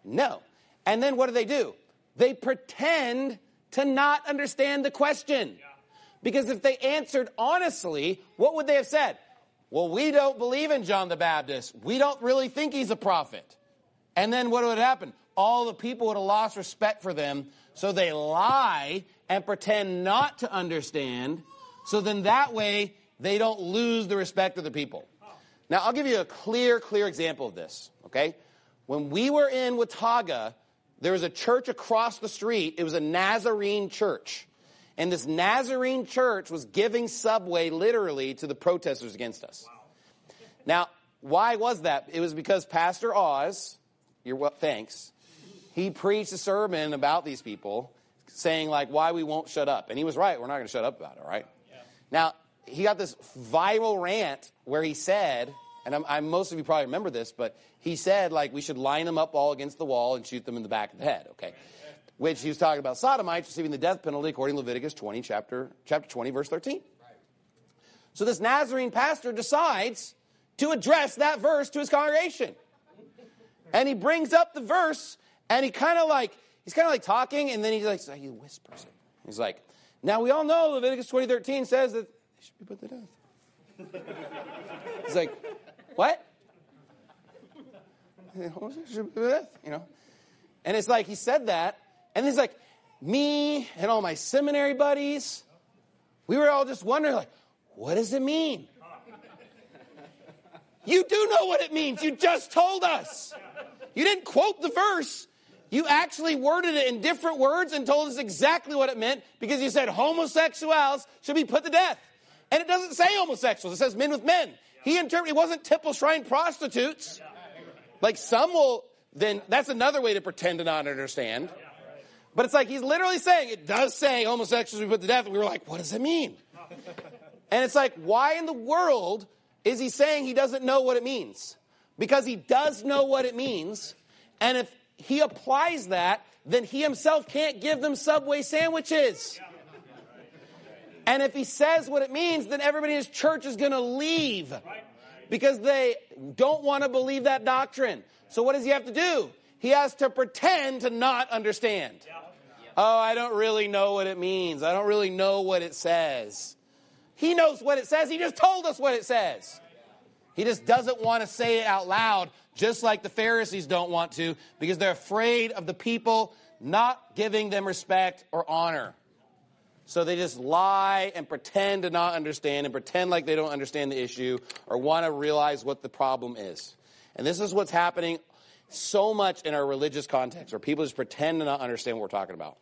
No. And then what do they do? They pretend to not understand the question. Because if they answered honestly, what would they have said? Well, we don't believe in John the Baptist. We don't really think he's a prophet. And then what would happen? All the people would have lost respect for them. So they lie and pretend not to understand. So then that way, they don't lose the respect of the people. Now, I'll give you a clear, clear example of this, okay? When we were in Watauga, there was a church across the street. It was a Nazarene church. And this Nazarene church was giving Subway literally to the protesters against us. Wow. Now, why was that? It was because Pastor Oz, you're well, thanks, he preached a sermon about these people saying, like, why we won't shut up. And he was right. We're not going to shut up about it, right? Yeah. Now, he got this viral rant where he said, and I'm, I'm, most of you probably remember this, but he said, like, we should line them up all against the wall and shoot them in the back of the head, okay? Which he was talking about sodomites receiving the death penalty according to Leviticus twenty, chapter, chapter twenty, verse thirteen. Right. So this Nazarene pastor decides to address that verse to his congregation. And he brings up the verse, and he kind of like, he's kind of like talking, and then he's like, so he whispers it. He's like, now we all know Leviticus twenty thirteen says that they should be put to death. He's like, what? Should be put to death, you know? And it's like he said that, and he's like, me and all my seminary buddies, we were all just wondering, like, what does it mean? You do know what it means. You just told us. You didn't quote the verse. You actually worded it in different words and told us exactly what it meant because you said homosexuals should be put to death. And it doesn't say homosexuals. It says men with men. He interpreted, it wasn't Temple Shrine prostitutes. Like some will, then that's another way to pretend to not understand. But it's like he's literally saying, it does say homosexuals be put to death. And we were like, what does it mean? And it's like, why in the world is he saying he doesn't know what it means? Because he does know what it means. And if he applies that, then he himself can't give them Subway sandwiches. And if he says what it means, then everybody in his church is going to leave. Because they don't want to believe that doctrine. So what does he have to do? He has to pretend to not understand. Oh, I don't really know what it means. I don't really know what it says. He knows what it says. He just told us what it says. He just doesn't want to say it out loud, just like the Pharisees don't want to, because they're afraid of the people not giving them respect or honor. So they just lie and pretend to not understand and pretend like they don't understand the issue or want to realize what the problem is. And this is what's happening so much in our religious context, where people just pretend to not understand what we're talking about.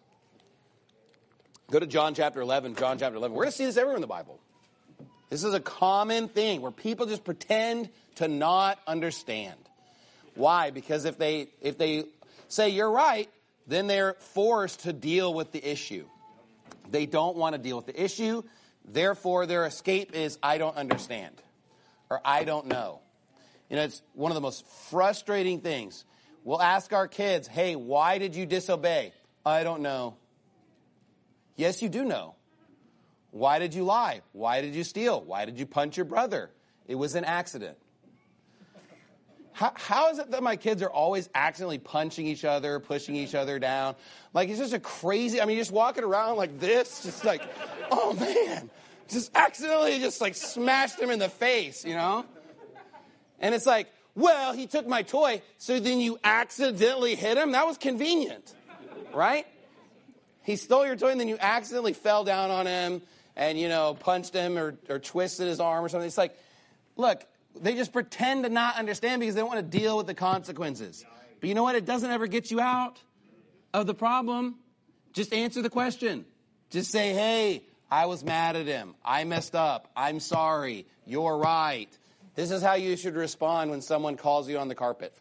Go to John chapter eleven. John chapter eleven. We're going to see this everywhere in the Bible. This is a common thing where people just pretend to not understand. Why? Because if they if they say you're right, then they're forced to deal with the issue. They don't want to deal with the issue. Therefore, their escape is I don't understand or I don't know. You know, it's one of the most frustrating things. We'll ask our kids, hey, why did you disobey? I don't know. Yes, you do know. Why did you lie? Why did you steal? Why did you punch your brother? It was an accident. How, how is it that my kids are always accidentally punching each other, pushing each other down? Like, it's just a crazy, I mean, you're just walking around like this, just like, oh, man. Just accidentally just, like, smashed him in the face, you know? And it's like, well, he took my toy, so then you accidentally hit him? That was convenient, right? He stole your toy, and then you accidentally fell down on him and, you know, punched him or, or twisted his arm or something. It's like, look, they just pretend to not understand because they don't want to deal with the consequences. But you know what? It doesn't ever get you out of the problem. Just answer the question. Just say, hey, I was mad at him. I messed up. I'm sorry. You're right. This is how you should respond when someone calls you on the carpet.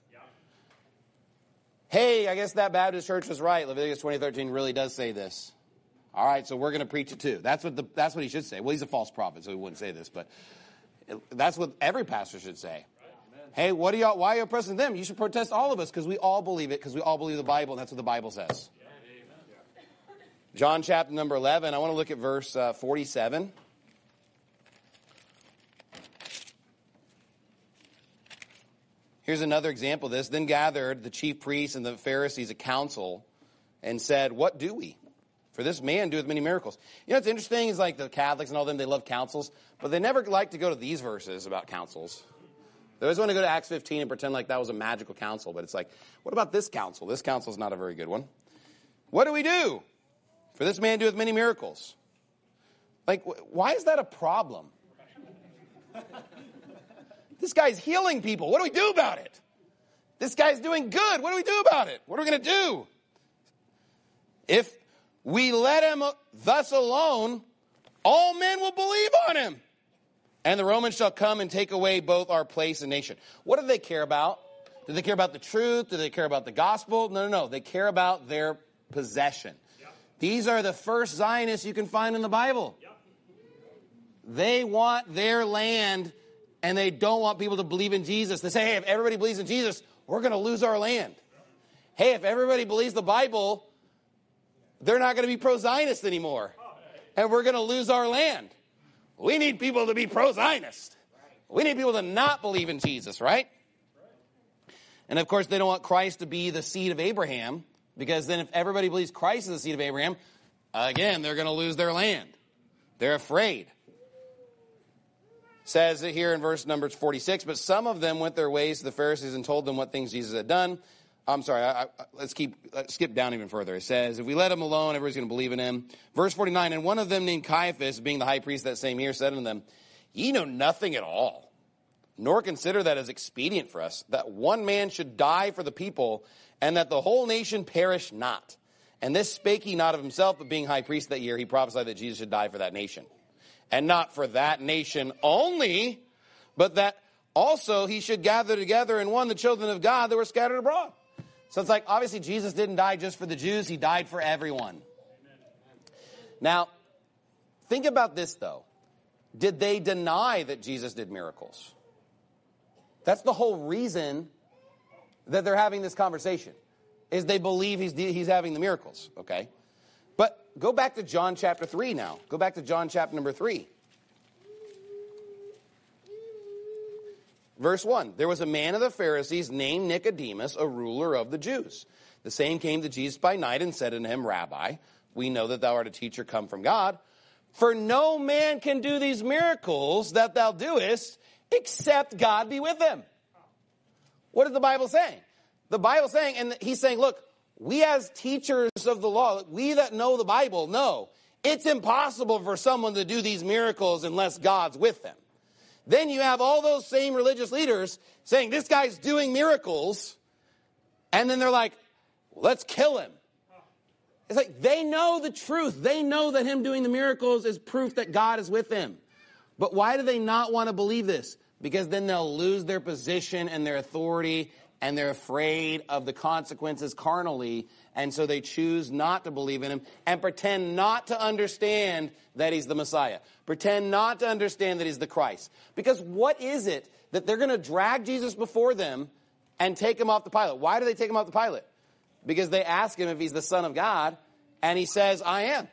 Hey, I guess that Baptist church was right. Leviticus twenty thirteen really does say this. All right, so we're going to preach it too. That's what the, that's what he should say. Well, he's a false prophet, so he wouldn't say this, but that's what every pastor should say. Right. Hey, what do y'all? Why are you oppressing them? You should protest all of us because we all believe it, because we all believe the Bible, and that's what the Bible says. Yeah. John chapter number eleven. I want to look at verse uh, forty-seven. Here's another example of this. Then gathered the chief priests and the Pharisees a council and said, what do we? For this man doeth many miracles. You know what's interesting is like the Catholics and all them, they love councils, but they never like to go to these verses about councils. They always want to go to Acts fifteen and pretend like that was a magical council, but it's like, what about this council? This council is not a very good one. What do we do? For this man doeth many miracles. Like, why is that a problem? This guy's healing people. What do we do about it? This guy's doing good. What do we do about it? What are we going to do? If we let him thus alone, all men will believe on him. And the Romans shall come and take away both our place and nation. What do they care about? Do they care about the truth? Do they care about the gospel? No, no, no. They care about their possession. Yep. These are the first Zionists you can find in the Bible. Yep. They want their land, and they don't want people to believe in Jesus. They say, hey, if everybody believes in Jesus, we're going to lose our land. Yep. Hey, if everybody believes the Bible, they're not going to be pro-Zionist anymore. And we're going to lose our land. We need people to be pro-Zionist. We need people to not believe in Jesus, right? And of course, they don't want Christ to be the seed of Abraham, because then if everybody believes Christ is the seed of Abraham, again, they're going to lose their land. They're afraid. It says it here in verse number forty-six, but some of them went their ways to the Pharisees and told them what things Jesus had done. I'm sorry, I, I, let's keep let's skip down even further. It says, if we let him alone, everybody's going to believe in him. Verse forty-nine, and one of them named Caiaphas, being the high priest that same year, said unto them, ye know nothing at all, nor consider that as expedient for us, that one man should die for the people, and that the whole nation perish not. And this spake he not of himself, but being high priest that year, he prophesied that Jesus should die for that nation. And not for that nation only, but that also he should gather together in one the children of God that were scattered abroad. So it's like, obviously, Jesus didn't die just for the Jews. He died for everyone. Now, think about this, though. Did they deny that Jesus did miracles? That's the whole reason that they're having this conversation, is they believe he's, he's having the miracles, okay? But go back to John chapter three now. Go back to John chapter number three. Verse one, there was a man of the Pharisees named Nicodemus, a ruler of the Jews. The same came to Jesus by night and said unto him, Rabbi, we know that thou art a teacher come from God, for no man can do these miracles that thou doest, except God be with him. What is the Bible saying? The Bible saying, and he's saying, look, we as teachers of the law, we that know the Bible know it's impossible for someone to do these miracles unless God's with them. Then you have all those same religious leaders saying, this guy's doing miracles. And then they're like, let's kill him. It's like they know the truth. They know that him doing the miracles is proof that God is with him. But why do they not want to believe this? Because then they'll lose their position and their authority, and they're afraid of the consequences carnally. And so they choose not to believe in him and pretend not to understand that he's the Messiah. Pretend not to understand that he's the Christ. Because what is it that they're going to drag Jesus before them and take him off the pilot? Why do they take him off the pilot? Because they ask him if he's the Son of God, and he says, I am.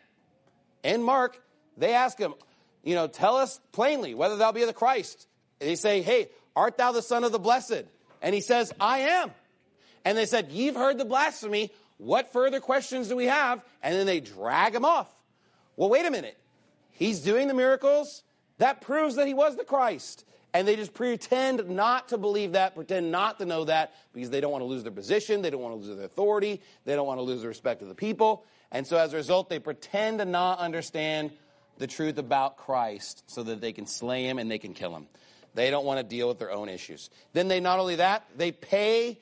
In Mark, they ask him, you know, tell us plainly whether thou be the Christ. They say, hey, art thou the Son of the Blessed? And he says, I am. And they said, you've heard the blasphemy. What further questions do we have? And then they drag him off. Well, wait a minute. He's doing the miracles. That proves that he was the Christ. And they just pretend not to believe that, pretend not to know that, because they don't want to lose their position. They don't want to lose their authority. They don't want to lose the respect of the people. And so as a result, they pretend to not understand the truth about Christ so that they can slay him and they can kill him. They don't want to deal with their own issues. Then they, not only that, they pay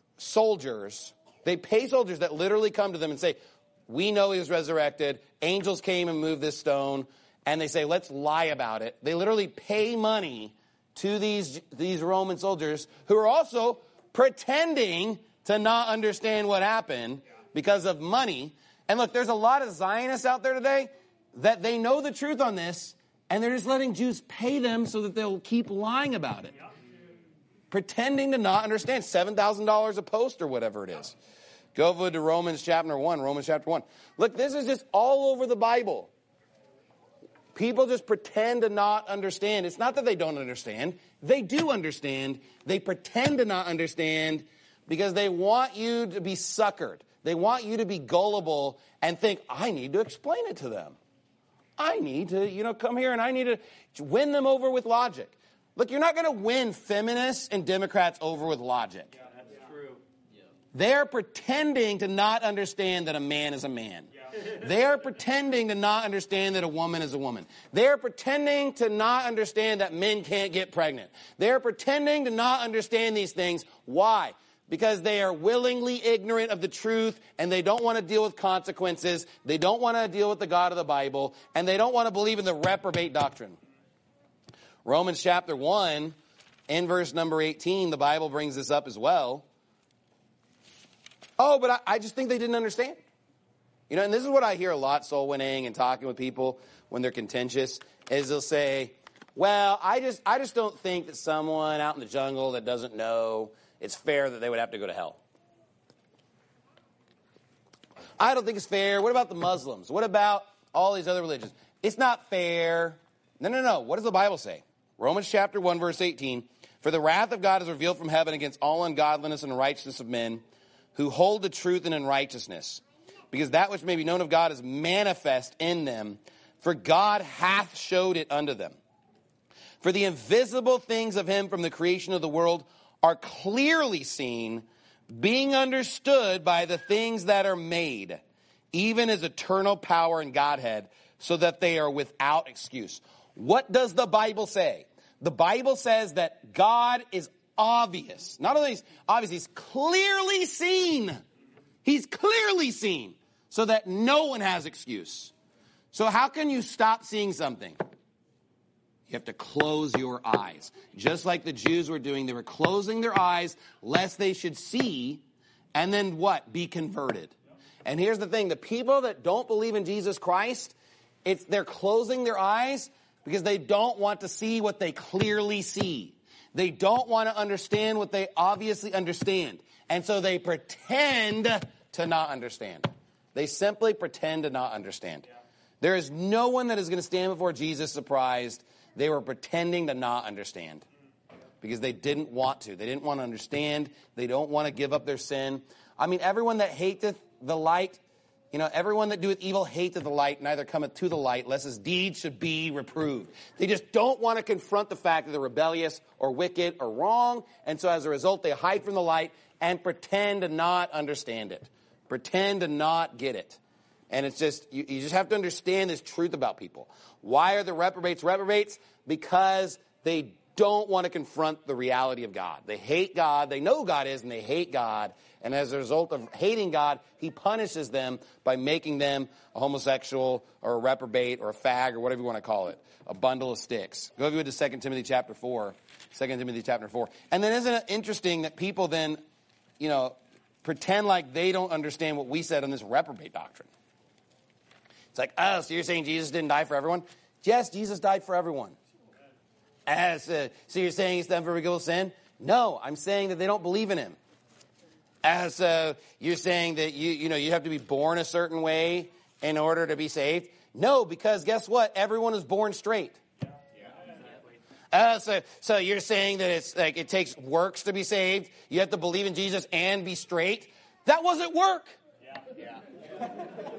soldiers. They pay soldiers that literally come to them and say, we know he was resurrected. Angels came and moved this stone. And they say, let's lie about it. They literally pay money to these, these Roman soldiers who are also pretending to not understand what happened because of money. And look, there's a lot of Zionists out there today that they know the truth on this, and they're just letting Jews pay them so that they'll keep lying about it. Pretending to not understand. seven thousand dollars a post or whatever it is. Go over to Romans chapter one. Romans chapter one. Look, this is just all over the Bible. People just pretend to not understand. It's not that they don't understand. They do understand. They pretend to not understand because they want you to be suckered. They want you to be gullible and think, I need to explain it to them. I need to, you know, come here and I need to win them over with logic. Look, you're not going to win feminists and Democrats over with logic. Yeah, that's true. They're pretending to not understand that a man is a man. They're pretending to not understand that a woman is a woman. They're pretending to not understand that men can't get pregnant. They're pretending to not understand these things. Why? Because they are willingly ignorant of the truth and they don't want to deal with consequences. They don't want to deal with the God of the Bible and they don't want to believe in the reprobate doctrine. Romans chapter one, in verse number eighteen, the Bible brings this up as well. Oh, but I, I just think they didn't understand. You know, and this is what I hear a lot soul winning and talking with people when they're contentious, is they'll say, well, I just I just don't think that someone out in the jungle that doesn't know, it's fair that they would have to go to hell. I don't think it's fair. What about the Muslims? What about all these other religions? It's not fair. No, no, no. What does the Bible say? Romans chapter one, verse eighteen. For the wrath of God is revealed from heaven against all ungodliness and unrighteousness of men who hold the truth in unrighteousness. Because that which may be known of God is manifest in them, for God hath showed it unto them. For the invisible things of him from the creation of the world are clearly seen, being understood by the things that are made, even his eternal power and Godhead, so that they are without excuse. What does the Bible say? The Bible says that God is obvious. Not only is obvious, he's clearly seen. He's clearly seen, so that no one has excuse. So how can you stop seeing something? You have to close your eyes. Just like the Jews were doing, they were closing their eyes lest they should see, and then what? Be converted. And here's the thing, the people that don't believe in Jesus Christ, it's they're closing their eyes because they don't want to see what they clearly see. They don't want to understand what they obviously understand. And so they pretend to not understand. They simply pretend to not understand. There is no one that is going to stand before Jesus surprised. They were pretending to not understand because they didn't want to. They didn't want to understand. They don't want to give up their sin. I mean, everyone that hateth the light, you know, everyone that doeth evil hateth the light, neither cometh to the light, lest his deeds should be reproved. They just don't want to confront the fact that they're rebellious or wicked or wrong. And so as a result, they hide from the light and pretend to not understand it. Pretend to not get it. And it's just, you, you just have to understand this truth about people. Why are the reprobates reprobates? Because they don't want to confront the reality of God. They hate God. They know who God is, and they hate God. And as a result of hating God, he punishes them by making them a homosexual or a reprobate or a fag or whatever you want to call it, a bundle of sticks. Go over to Second Timothy chapter four. Second Timothy chapter four. And then isn't it interesting that people then, you know, pretend like they don't understand what we said on this reprobate doctrine. It's like, oh, so you're saying Jesus didn't die for everyone? Yes, Jesus died for everyone. As, uh, so you're saying he's done for forgivable sin? No, I'm saying that they don't believe in him. As uh, you're saying that you you know you have to be born a certain way in order to be saved? No, because guess what? Everyone is born straight. Uh, so, so you're saying that it's like it takes works to be saved? You have to believe in Jesus and be straight? That wasn't work. Yeah. Yeah.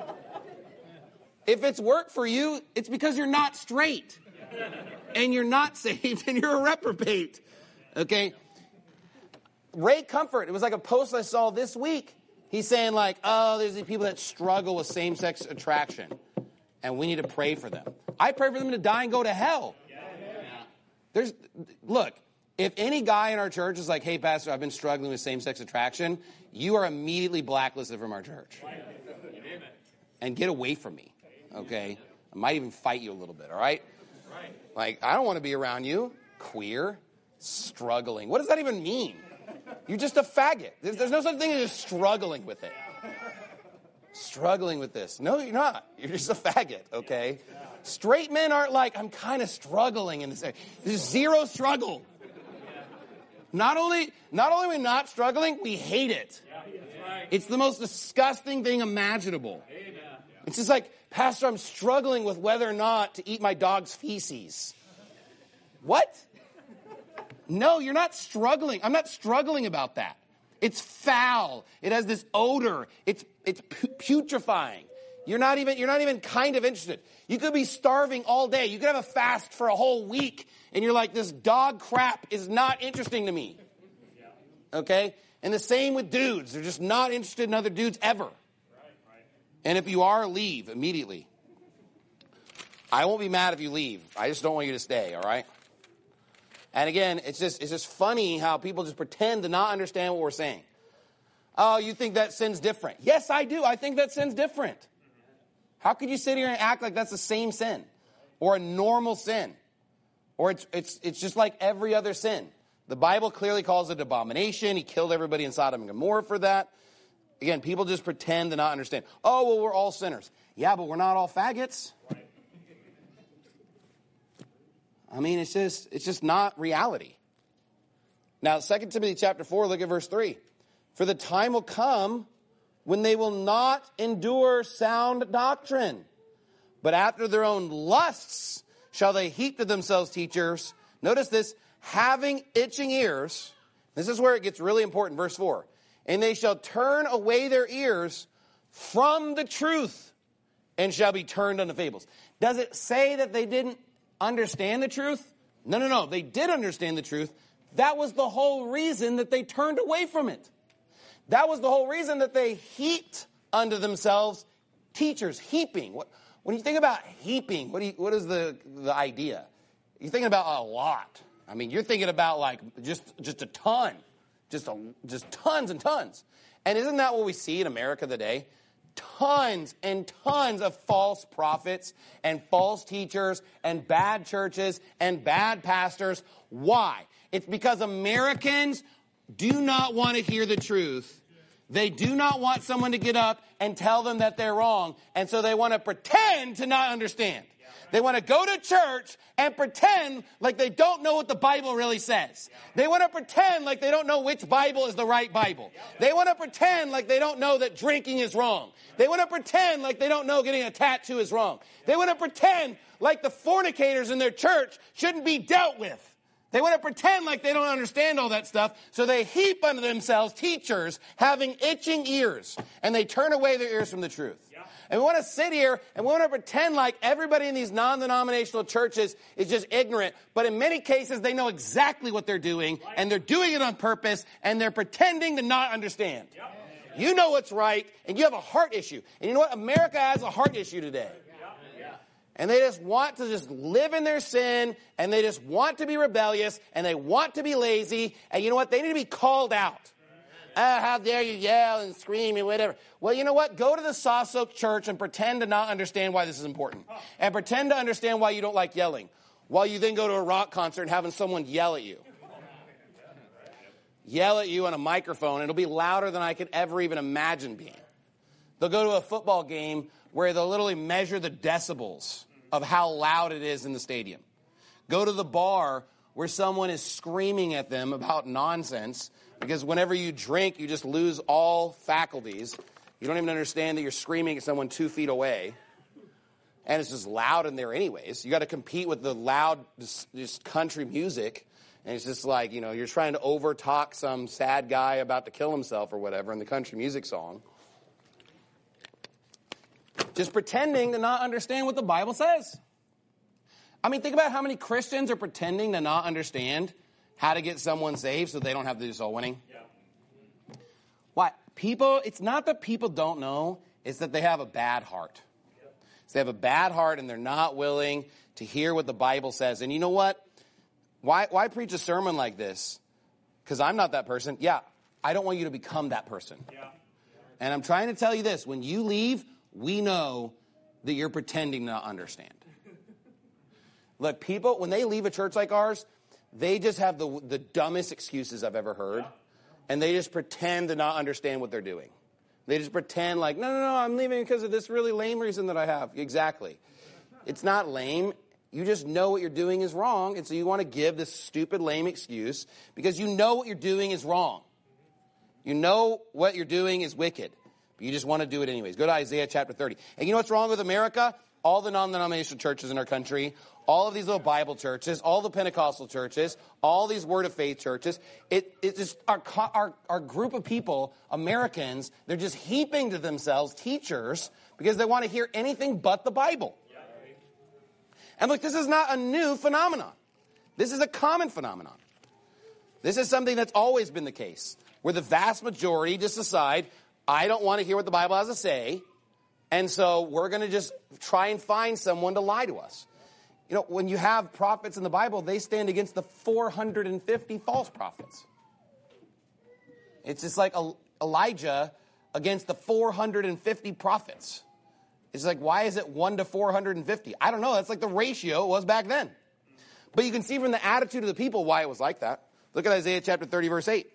If it's work for you, it's because you're not straight. And you're not saved and you're a reprobate. Okay? Ray Comfort, it was like a post I saw this week. He's saying like, oh, there's these people that struggle with same-sex attraction. And we need to pray for them. I pray for them to die and go to hell. There's, look, if any guy in our church is like, hey, Pastor, I've been struggling with same-sex attraction, you are immediately blacklisted from our church. And get away from me, okay? I might even fight you a little bit, all right? Like, I don't want to be around you, queer, struggling. What does that even mean? You're just a faggot. There's, there's no such thing as just struggling with it. Struggling with this. No, you're not. You're just a faggot, okay? Straight men aren't like, I'm kind of struggling in this area. There's zero struggle. Not only, not only are we not struggling, we hate it. It's the most disgusting thing imaginable. It's just like, Pastor, I'm struggling with whether or not to eat my dog's feces. What? No, you're not struggling. I'm not struggling about that. It's foul. It has this odor. It's it's putrefying. You're not even you're not even kind of interested. You could be starving all day. You could have a fast for a whole week, and you're like, this dog crap is not interesting to me. Okay? And the same with dudes. They're just not interested in other dudes ever. And if you are, leave immediately. I won't be mad if you leave. I just don't want you to stay, all right? And again, it's just it's just funny how people just pretend to not understand what we're saying. Oh, you think that sin's different? Yes, I do. I think that sin's different. How could you sit here and act like that's the same sin or a normal sin? Or it's it's it's just like every other sin. The Bible clearly calls it an abomination. He killed everybody in Sodom and Gomorrah for that. Again, people just pretend to not understand. Oh, well, we're all sinners. Yeah, but we're not all faggots. I mean, it's just it's just not reality. Now, Second Timothy chapter four, look at verse three. For the time will come when they will not endure sound doctrine, but after their own lusts shall they heap to themselves teachers. Notice this, having itching ears. This is where it gets really important, verse four. And they shall turn away their ears from the truth and shall be turned unto fables. Does it say that they didn't understand the truth? No, no, no. They did understand the truth. That was the whole reason that they turned away from it. That was the whole reason that they heaped unto themselves teachers. Heaping. What, when you think about heaping, what, do you, what is the, the idea? You're thinking about a lot. I mean, you're thinking about like just, just a ton. Just, a, just tons and tons. And isn't that what we see in America today? Tons and tons of false prophets and false teachers and bad churches and bad pastors. Why? It's because Americans do not want to hear the truth. They do not want someone to get up and tell them that they're wrong. And so they want to pretend to not understand. They want to go to church and pretend like they don't know what the Bible really says. They want to pretend like they don't know which Bible is the right Bible. They want to pretend like they don't know that drinking is wrong. They want to pretend like they don't know getting a tattoo is wrong. They want to pretend like the fornicators in their church shouldn't be dealt with. They want to pretend like they don't understand all that stuff, so they heap unto themselves teachers having itching ears, and they turn away their ears from the truth. And we want to sit here and we want to pretend like everybody in these non-denominational churches is just ignorant. But in many cases, they know exactly what they're doing. And they're doing it on purpose. And they're pretending to not understand. You know what's right. And you have a heart issue. And you know what? America has a heart issue today. And they just want to just live in their sin. And they just want to be rebellious. And they want to be lazy. And you know what? They need to be called out. Ah, how dare you yell and scream and whatever. Well, you know what? Go to the saw-soaked church and pretend to not understand why this is important. And pretend to understand why you don't like yelling. While you then go to a rock concert and having someone yell at you. Yell at you on a microphone. It'll be louder than I could ever even imagine being. They'll go to a football game where they'll literally measure the decibels of how loud it is in the stadium. Go to the bar where someone is screaming at them about nonsense. Because whenever you drink, you just lose all faculties. You don't even understand that you're screaming at someone two feet away. And it's just loud in there anyways. You got to compete with the loud just country music. And it's just like, you know, you're trying to over-talk some sad guy about to kill himself or whatever in the country music song. Just pretending to not understand what the Bible says. I mean, think about how many Christians are pretending to not understand how to get someone saved so they don't have to do soul winning. Yeah. Why? People, it's not that people don't know, it's that they have a bad heart. Yep. So they have a bad heart and they're not willing to hear what the Bible says. And you know what? Why, why preach a sermon like this? Because I'm not that person. Yeah, I don't want you to become that person. Yeah. And I'm trying to tell you this. When you leave, we know that you're pretending to not understand. Look, people, when they leave a church like ours, they just have the the dumbest excuses I've ever heard. And they just pretend to not understand what they're doing. They just pretend like, no, no, no, I'm leaving because of this really lame reason that I have. Exactly. It's not lame. You just know what you're doing is wrong. And so you want to give this stupid, lame excuse because you know what you're doing is wrong. You know what you're doing is wicked. But you just want to do it anyways. Go to Isaiah chapter thirty. And you know what's wrong with America? All the non-denominational churches in our country, all of these little Bible churches, all the Pentecostal churches, all these Word of Faith churches, it, it's just our, our, our group of people, Americans, they're just heaping to themselves teachers because they want to hear anything but the Bible. And look, this is not a new phenomenon. This is a common phenomenon. This is something that's always been the case, where the vast majority just decide, I don't want to hear what the Bible has to say, and so we're going to just try and find someone to lie to us. You know, when you have prophets in the Bible, they stand against the four hundred fifty false prophets. It's just like Elijah against the four hundred fifty prophets. It's like, why is it one to four hundred fifty? I don't know. That's like the ratio it was back then. But you can see from the attitude of the people why it was like that. Look at Isaiah chapter thirty, verse eight.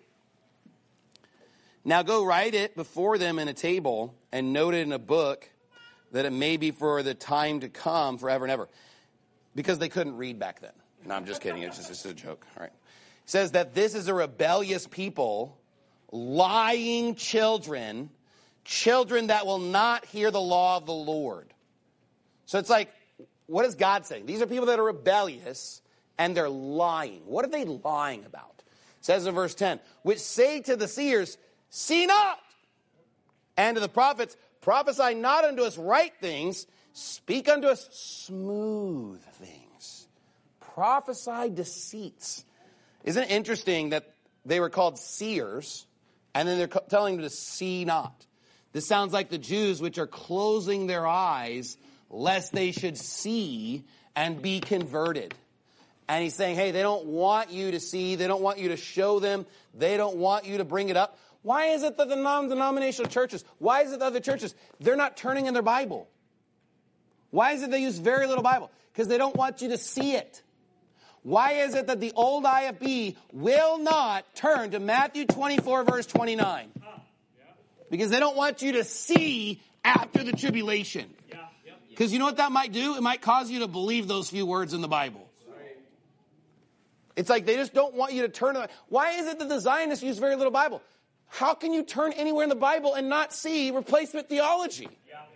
Now go write it before them in a table and note it in a book, that it may be for the time to come forever and ever. Because they couldn't read back then. No, I'm just kidding. It's just, it's just a joke. All right. It says that this is a rebellious people, lying children, children that will not hear the law of the Lord. So it's like, what is God saying? These are people that are rebellious and they're lying. What are they lying about? It says in verse ten, which say to the seers, see not, and to the prophets, prophesy not unto us right things, speak unto us smooth things. Prophesy deceits. Isn't it interesting that they were called seers, and then they're telling them to see not? This sounds like the Jews, which are closing their eyes lest they should see and be converted. And he's saying, hey, they don't want you to see. They don't want you to show them. They don't want you to bring it up. Why is it that the non-denominational churches, why is it that other churches, they're not turning in their Bible? Why is it they use very little Bible? Because they don't want you to see it. Why is it that the old I F B will not turn to Matthew twenty-four, verse twenty-nine? Because they don't want you to see after the tribulation. Because you know what that might do? It might cause you to believe those few words in the Bible. It's like they just don't want you to turn. Why is it that the Zionists use very little Bible? How can you turn anywhere in the Bible and not see replacement theology?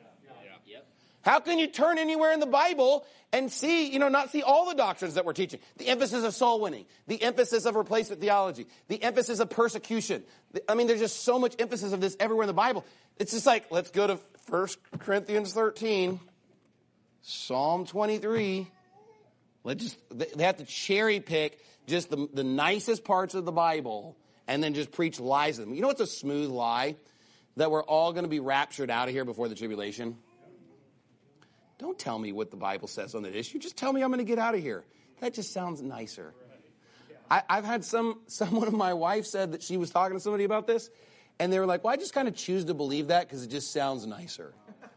How can you turn anywhere in the Bible and see, you know, not see all the doctrines that we're teaching? The emphasis of soul winning, the emphasis of replacement theology, the emphasis of persecution. I mean, there's just so much emphasis of this everywhere in the Bible. It's just like, let's go to First Corinthians thirteen, Psalm twenty-three. Let's just, they have to cherry pick just the, the nicest parts of the Bible and then just preach lies to them. You know what's a smooth lie? That we're all going to be raptured out of here before the tribulation. Don't tell me what the Bible says on that issue. Just tell me I'm going to get out of here. That just sounds nicer. I, I've had some, someone of my wife said that she was talking to somebody about this, and they were like, well, I just kind of choose to believe that because it just sounds nicer.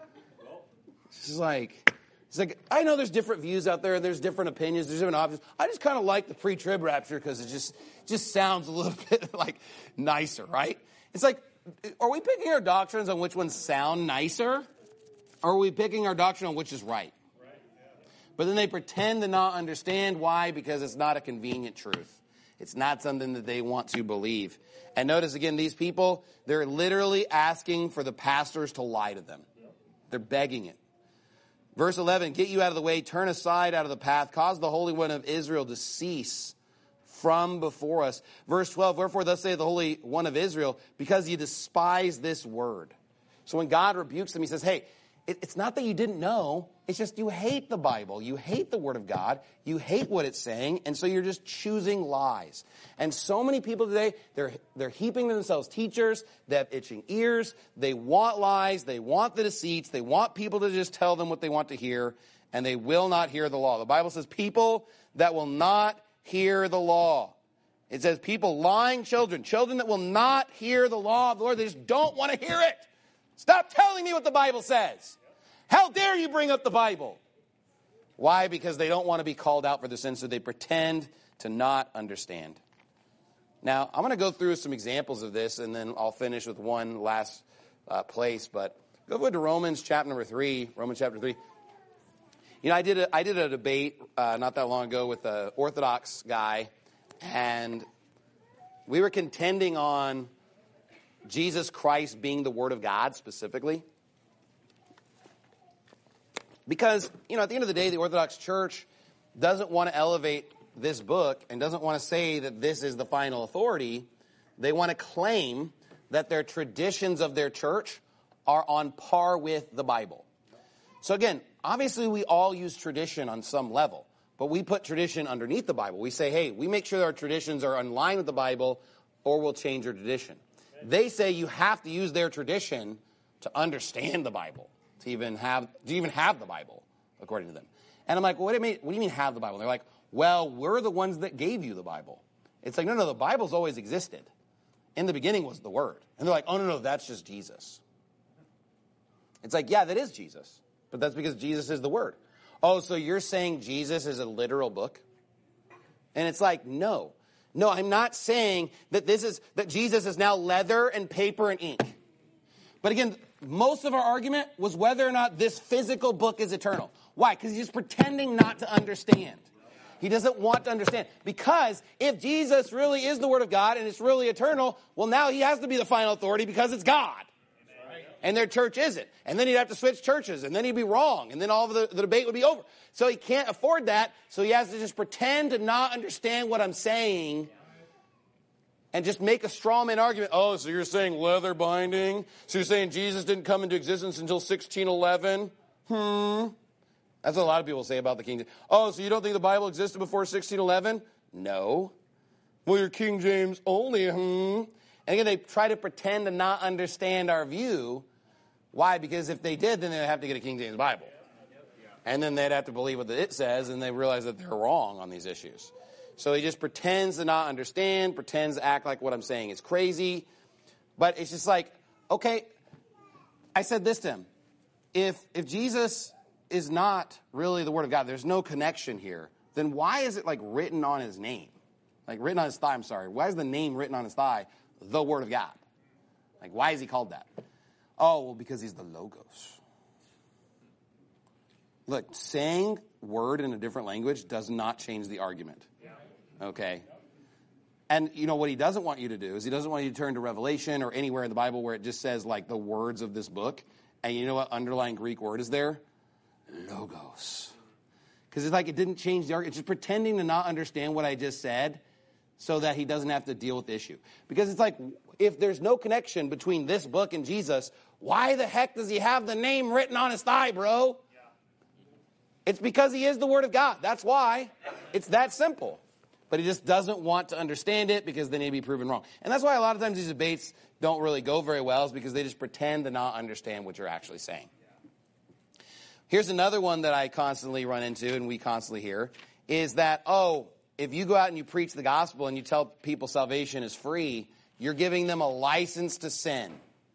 She's like, it's like, I know there's different views out there, there's different opinions, there's different options. I just kind of like the pre-trib rapture because it just, just sounds a little bit like nicer, right? It's like, are we picking our doctrines on which ones sound nicer? Or are we picking our doctrine on which is right? Right, yeah. But then they pretend to not understand why, because it's not a convenient truth. It's not something that they want to believe. And notice again, these people, they're literally asking for the pastors to lie to them. They're begging it. Verse eleven, get you out of the way, turn aside out of the path, cause the Holy One of Israel to cease from before us. Verse twelve, wherefore thus saith the Holy One of Israel, because you despise this word. So when God rebukes them, he says, hey, it's not that you didn't know. It's just you hate the Bible. You hate the Word of God. You hate what it's saying. And so you're just choosing lies. And so many people today, they're, they're heaping to themselves teachers. They have itching ears. They want lies. They want the deceits. They want people to just tell them what they want to hear. And they will not hear the law. The Bible says people that will not hear the law. It says people, lying children, children that will not hear the law of the Lord. They just don't want to hear it. Stop telling me what the Bible says. How dare you bring up the Bible? Why? Because they don't want to be called out for their sins, so they pretend to not understand. Now, I'm going to go through some examples of this, and then I'll finish with one last uh, place. But go over to Romans chapter number three. Romans chapter three. You know, I did a, I did a debate uh, not that long ago with an Orthodox guy, and we were contending on Jesus Christ being the Word of God specifically? Because, you know, at the end of the day, the Orthodox Church doesn't want to elevate this book and doesn't want to say that this is the final authority. They want to claim that their traditions of their church are on par with the Bible. So again, obviously we all use tradition on some level, but we put tradition underneath the Bible. We say, hey, we make sure that our traditions are in line with the Bible or we'll change our tradition. They say you have to use their tradition to understand the Bible, to even have, to even have the Bible, according to them. And I'm like, well, what do you mean, what do you mean have the Bible? And they're like, well, we're the ones that gave you the Bible. It's like, no, no, the Bible's always existed. In the beginning was the Word. And they're like, oh, no, no, that's just Jesus. It's like, yeah, that is Jesus. But that's because Jesus is the Word. Oh, so you're saying Jesus is a literal book? And it's like, no. No, I'm not saying that this is, that Jesus is now leather and paper and ink. But again, most of our argument was whether or not this physical book is eternal. Why? Because he's just pretending not to understand. He doesn't want to understand. Because if Jesus really is the Word of God and it's really eternal, well, now he has to be the final authority because it's God. And their church isn't. And then he'd have to switch churches, and then he'd be wrong, and then all of the, the debate would be over. So he can't afford that, so he has to just pretend to not understand what I'm saying and just make a straw man argument. Oh, so you're saying leather binding? So you're saying Jesus didn't come into existence until sixteen eleven? Hmm. That's what a lot of people say about the King James. Oh, so you don't think the Bible existed before sixteen eleven? No. Well, you're King James only, hmm. And again, they try to pretend to not understand our view. Why? Because if they did, then they'd have to get a King James Bible. And then they'd have to believe what it says, and they realize that they're wrong on these issues. So he just pretends to not understand, pretends to act like what I'm saying is crazy. But it's just like, okay, I said this to him. If, if Jesus is not really the Word of God, there's no connection here, then why is it like written on his name? Like written on his thigh, I'm sorry. Why is the name written on his thigh the Word of God? Like, why is he called that? Oh, well, because he's the Logos. Look, saying word in a different language does not change the argument. Okay? And, you know, what he doesn't want you to do is he doesn't want you to turn to Revelation or anywhere in the Bible where it just says, like, the words of this book. And you know what underlying Greek word is there? Logos. Because it's like it didn't change the argument. It's just pretending to not understand what I just said so that he doesn't have to deal with the issue. Because it's like, if there's no connection between this book and Jesus, why the heck does he have the name written on his thigh, bro? Yeah. It's because he is the Word of God. That's why. It's that simple. But he just doesn't want to understand it because then he'd be proven wrong. And that's why a lot of times these debates don't really go very well, is because they just pretend to not understand what you're actually saying. Yeah. Here's another one that I constantly run into, and we constantly hear, is that, oh, if you go out and you preach the gospel and you tell people salvation is free, you're giving them a license to sin.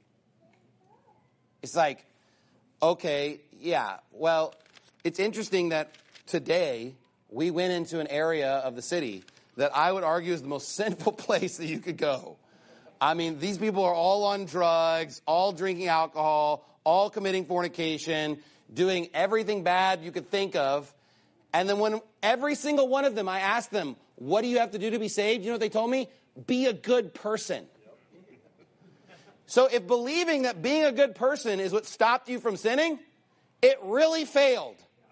It's like, okay, yeah, well, it's interesting that today we went into an area of the city that I would argue is the most sinful place that you could go. I mean, these people are all on drugs, all drinking alcohol, all committing fornication, doing everything bad you could think of. And then when every single one of them, I asked them, what do you have to do to be saved? You know what they told me? Be a good person. So if believing that being a good person is what stopped you from sinning, it really failed.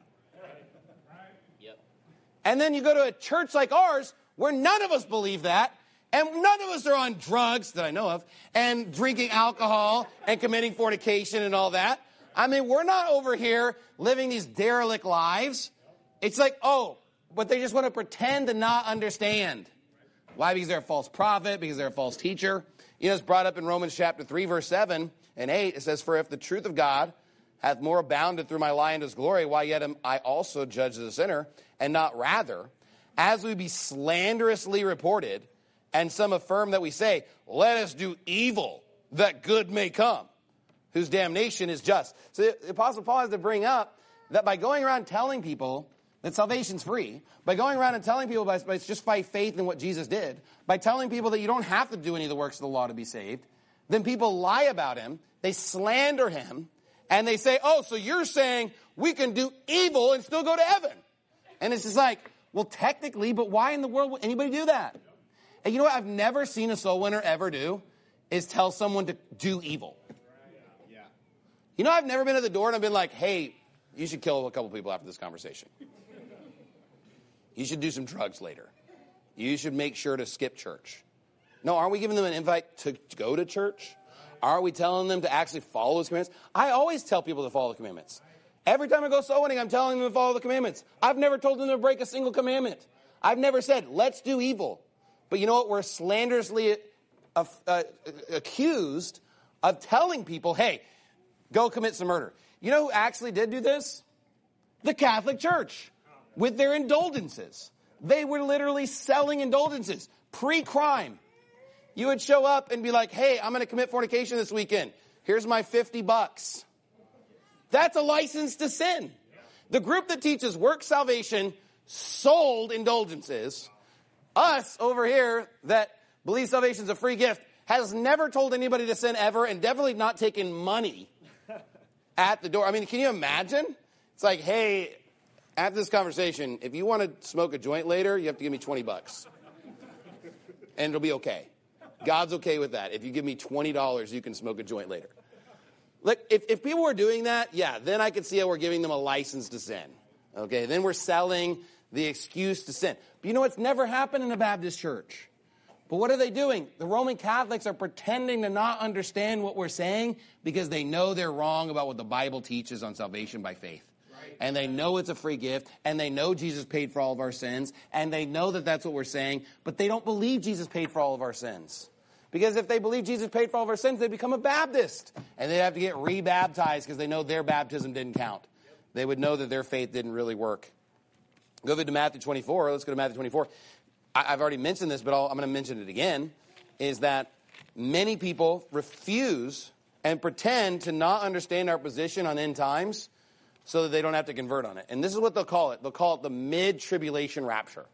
Yep. And then you go to a church like ours where none of us believe that, and none of us are on drugs that I know of, and drinking alcohol and committing fornication and all that. I mean, we're not over here living these derelict lives. It's like, oh, but they just want to pretend to not understand. Why? Because they're a false prophet, because they're a false teacher. You know, it's brought up in Romans chapter three, verse seven and eight. It says, for if the truth of God hath more abounded through my lie and his glory, why yet am I also judged as a sinner, and not rather, as we be slanderously reported, and some affirm that we say, let us do evil, that good may come, whose damnation is just. So the Apostle Paul has to bring up that by going around telling people that salvation's free, by going around and telling people by, by just by faith in what Jesus did, by telling people that you don't have to do any of the works of the law to be saved, then people lie about him, they slander him, and they say, oh, so you're saying we can do evil and still go to heaven. And it's just like, well, technically, but why in the world would anybody do that? And you know what I've never seen a soul winner ever do? is tell someone to do evil. You know, I've never been at the door and I've been like, hey, you should kill a couple people after this conversation. You should do some drugs later. You should make sure to skip church. No, aren't we giving them an invite to go to church? Are we telling them to actually follow His commandments? I always tell people to follow the commandments. Every time I go soul winning, I'm telling them to follow the commandments. I've never told them to break a single commandment. I've never said, let's do evil. But you know what? We're slanderously uh, uh, accused of telling people, hey, go commit some murder. You know who actually did do this? The Catholic Church with their indulgences. They were literally selling indulgences pre-crime. You would show up and be like, hey, I'm going to commit fornication this weekend. Here's my fifty bucks. That's a license to sin. The group that teaches work salvation sold indulgences. Us over here that believe salvation is a free gift has never told anybody to sin ever and definitely not taken money at the door. I mean, can you imagine? It's like, hey, after this conversation, if you want to smoke a joint later, you have to give me twenty bucks. And it'll be okay. God's okay with that. If you give me twenty dollars, you can smoke a joint later. Look, if, if people were doing that, yeah, then I could see how we're giving them a license to sin. Okay, then we're selling the excuse to sin. But you know what's never happened in a Baptist church? But what are they doing? The Roman Catholics are pretending to not understand what we're saying because they know they're wrong about what the Bible teaches on salvation by faith. Right. And they know it's a free gift, and they know Jesus paid for all of our sins, and they know that that's what we're saying, but they don't believe Jesus paid for all of our sins. Because if they believe Jesus paid for all of our sins, they become a Baptist, and they'd have to get re-baptized because they know their baptism didn't count. They would know that their faith didn't really work. Go over to Matthew twenty-four. Let's go to Matthew twenty-four. I've already mentioned this, but I'll, I'm going to mention it again, is that many people refuse and pretend to not understand our position on end times so that they don't have to convert on it. And this is what they'll call it. They'll call it the mid-tribulation rapture.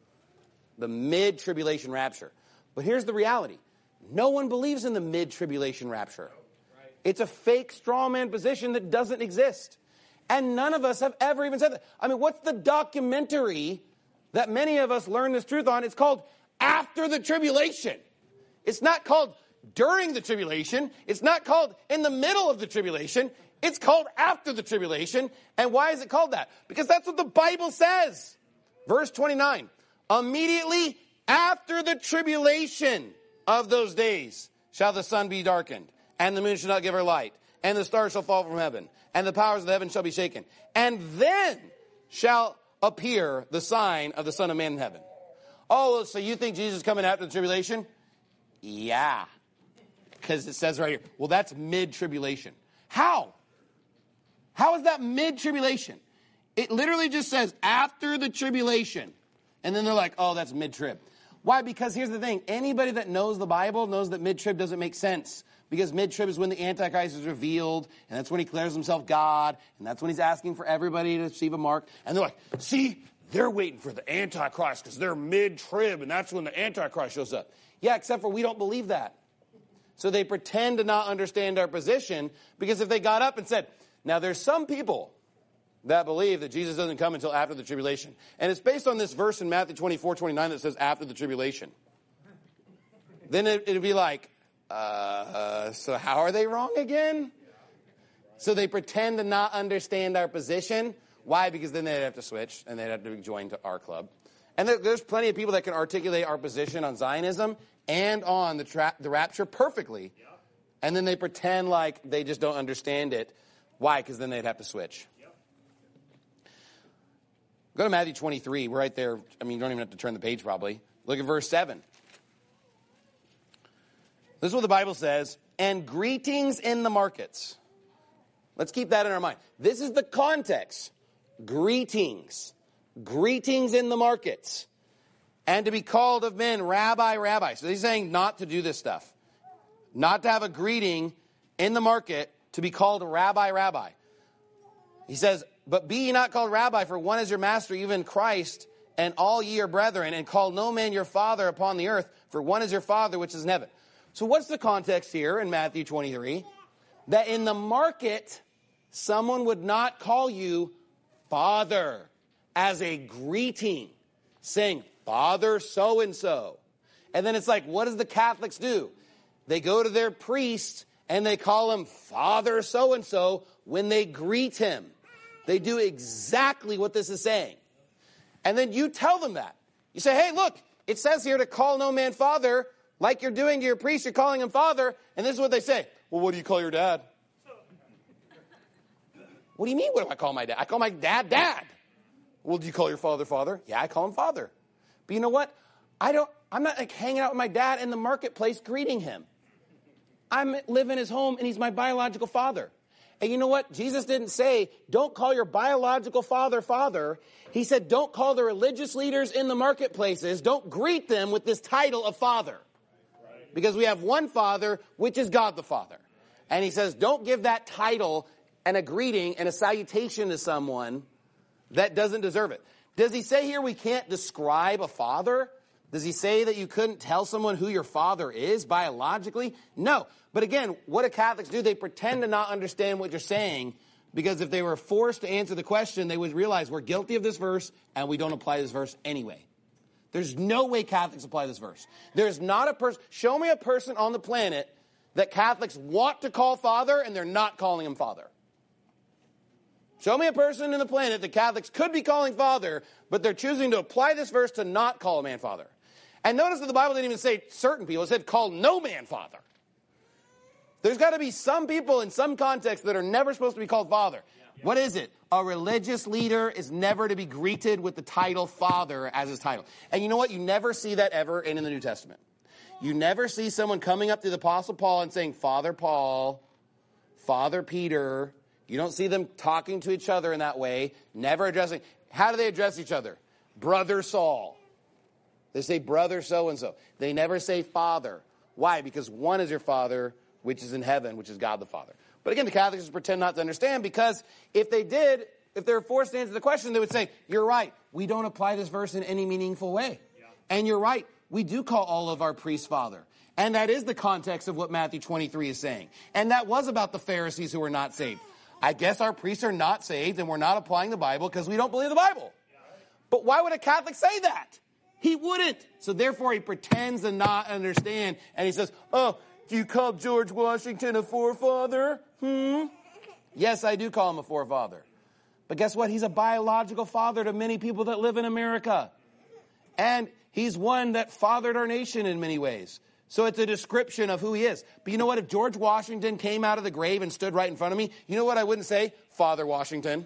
The mid-tribulation rapture. But here's the reality. No one believes in the mid-tribulation rapture. It's a fake straw man position that doesn't exist. And none of us have ever even said that. I mean, what's the documentary that many of us learn this truth on? It's called After the Tribulation. It's not called During the Tribulation. It's not called In the Middle of the Tribulation. It's called After the Tribulation. And why is it called that? Because that's what the Bible says. Verse twenty-nine. Immediately after the tribulation of those days shall the sun be darkened, and the moon shall not give her light, and the stars shall fall from heaven, and the powers of the heaven shall be shaken. And then shall appear the sign of the Son of Man in heaven. Oh, so you think Jesus is coming after the tribulation? Yeah. Because it says right here, well, that's mid-tribulation. How? How is that mid-tribulation? It literally just says after the tribulation. And then they're like, oh, that's mid-trib. Why? Because here's the thing. Anybody that knows the Bible knows that mid-trib doesn't make sense. Because mid-trib is when the Antichrist is revealed, and that's when he declares himself God, and that's when he's asking for everybody to receive a mark. And they're like, see, they're waiting for the Antichrist because they're mid-trib, and that's when the Antichrist shows up. Yeah, except for we don't believe that. So they pretend to not understand our position, because if they got up and said, now there's some people that believe that Jesus doesn't come until after the tribulation. And it's based on this verse in Matthew twenty-four, twenty-nine that says after the tribulation. Then it would be like, Uh, so how are they wrong again? So they pretend to not understand our position. Why? Because then they'd have to switch and they'd have to join to our club. And there, there's plenty of people that can articulate our position on Zionism and on the, tra- the rapture perfectly. And then they pretend like they just don't understand it. Why? Because then they'd have to switch. Go to Matthew twenty-three. We're right there. I mean, you don't even have to turn the page probably. Look at verse seven. This is what the Bible says, and greetings in the markets. Let's keep that in our mind. This is the context. Greetings. Greetings in the markets. And to be called of men, rabbi, rabbi. So he's saying not to do this stuff. Not to have a greeting in the market to be called rabbi, rabbi. He says, but be ye not called rabbi, for one is your master, even Christ, and all ye are brethren, and call no man your father upon the earth, for one is your Father which is in heaven. So what's the context here in Matthew twenty-three? That in the market, someone would not call you Father as a greeting, saying, Father so-and-so. And then it's like, what does the Catholics do? they go to their priest and they call him Father so-and-so when they greet him. They do exactly what this is saying. And then you tell them that. You say, hey, look, it says here to call no man father, like you're doing to your priest, you're calling him father. And this is what they say. Well, what do you call your dad? What do you mean, what do I call my dad? I call my dad dad. Well, do you call your father father? Yeah, I call him father. But you know what? I don't, I'm not like hanging out with my dad in the marketplace greeting him. I live in his home and he's my biological father. And you know what? Jesus didn't say, don't call your biological father father. He said, don't call the religious leaders in the marketplaces. Don't greet them with this title of father. Because we have one Father, which is God the Father. And he says, don't give that title and a greeting and a salutation to someone that doesn't deserve it. Does he say here we can't describe a father? Does he say that you couldn't tell someone who your father is biologically? No. But again, what do Catholics do? They pretend to not understand what you're saying, because if they were forced to answer the question, they would realize we're guilty of this verse and we don't apply this verse anyway. There's no way Catholics apply this verse. There's not a person, show me a person on the planet that Catholics want to call father and they're not calling him father. Show me a person in the planet that Catholics could be calling father, but they're choosing to apply this verse to not call a man father. And notice that the Bible didn't even say certain people. It said call no man father. There's got to be some people in some context that are never supposed to be called father. What is it? A religious leader is never to be greeted with the title father as his title. And you know what? You never see that ever in, in the New Testament. You never see someone coming up to the Apostle Paul and saying, Father Paul, Father Peter. You don't see them talking to each other in that way, never addressing. How do they address each other? Brother Saul. They say brother so-and-so. They never say father. Why? Because one is your father, which is in heaven, which is God the Father. But again, the Catholics just pretend not to understand, because if they did, if they were forced to answer the question, they would say, you're right, we don't apply this verse in any meaningful way. Yeah. And you're right, we do call all of our priests father. And that is the context of what Matthew twenty-three is saying. And that was about the Pharisees who were not saved. I guess our priests are not saved and we're not applying the Bible because we don't believe the Bible. But why would a Catholic say that? He wouldn't. So therefore he pretends to not understand. And he says, oh, do you call George Washington a forefather? Hmm? Yes, I do call him a forefather. But guess what? He's a biological father to many people that live in America. And he's one that fathered our nation in many ways. So it's a description of who he is. But you know what? If George Washington came out of the grave and stood right in front of me, you know what I wouldn't say? Father Washington.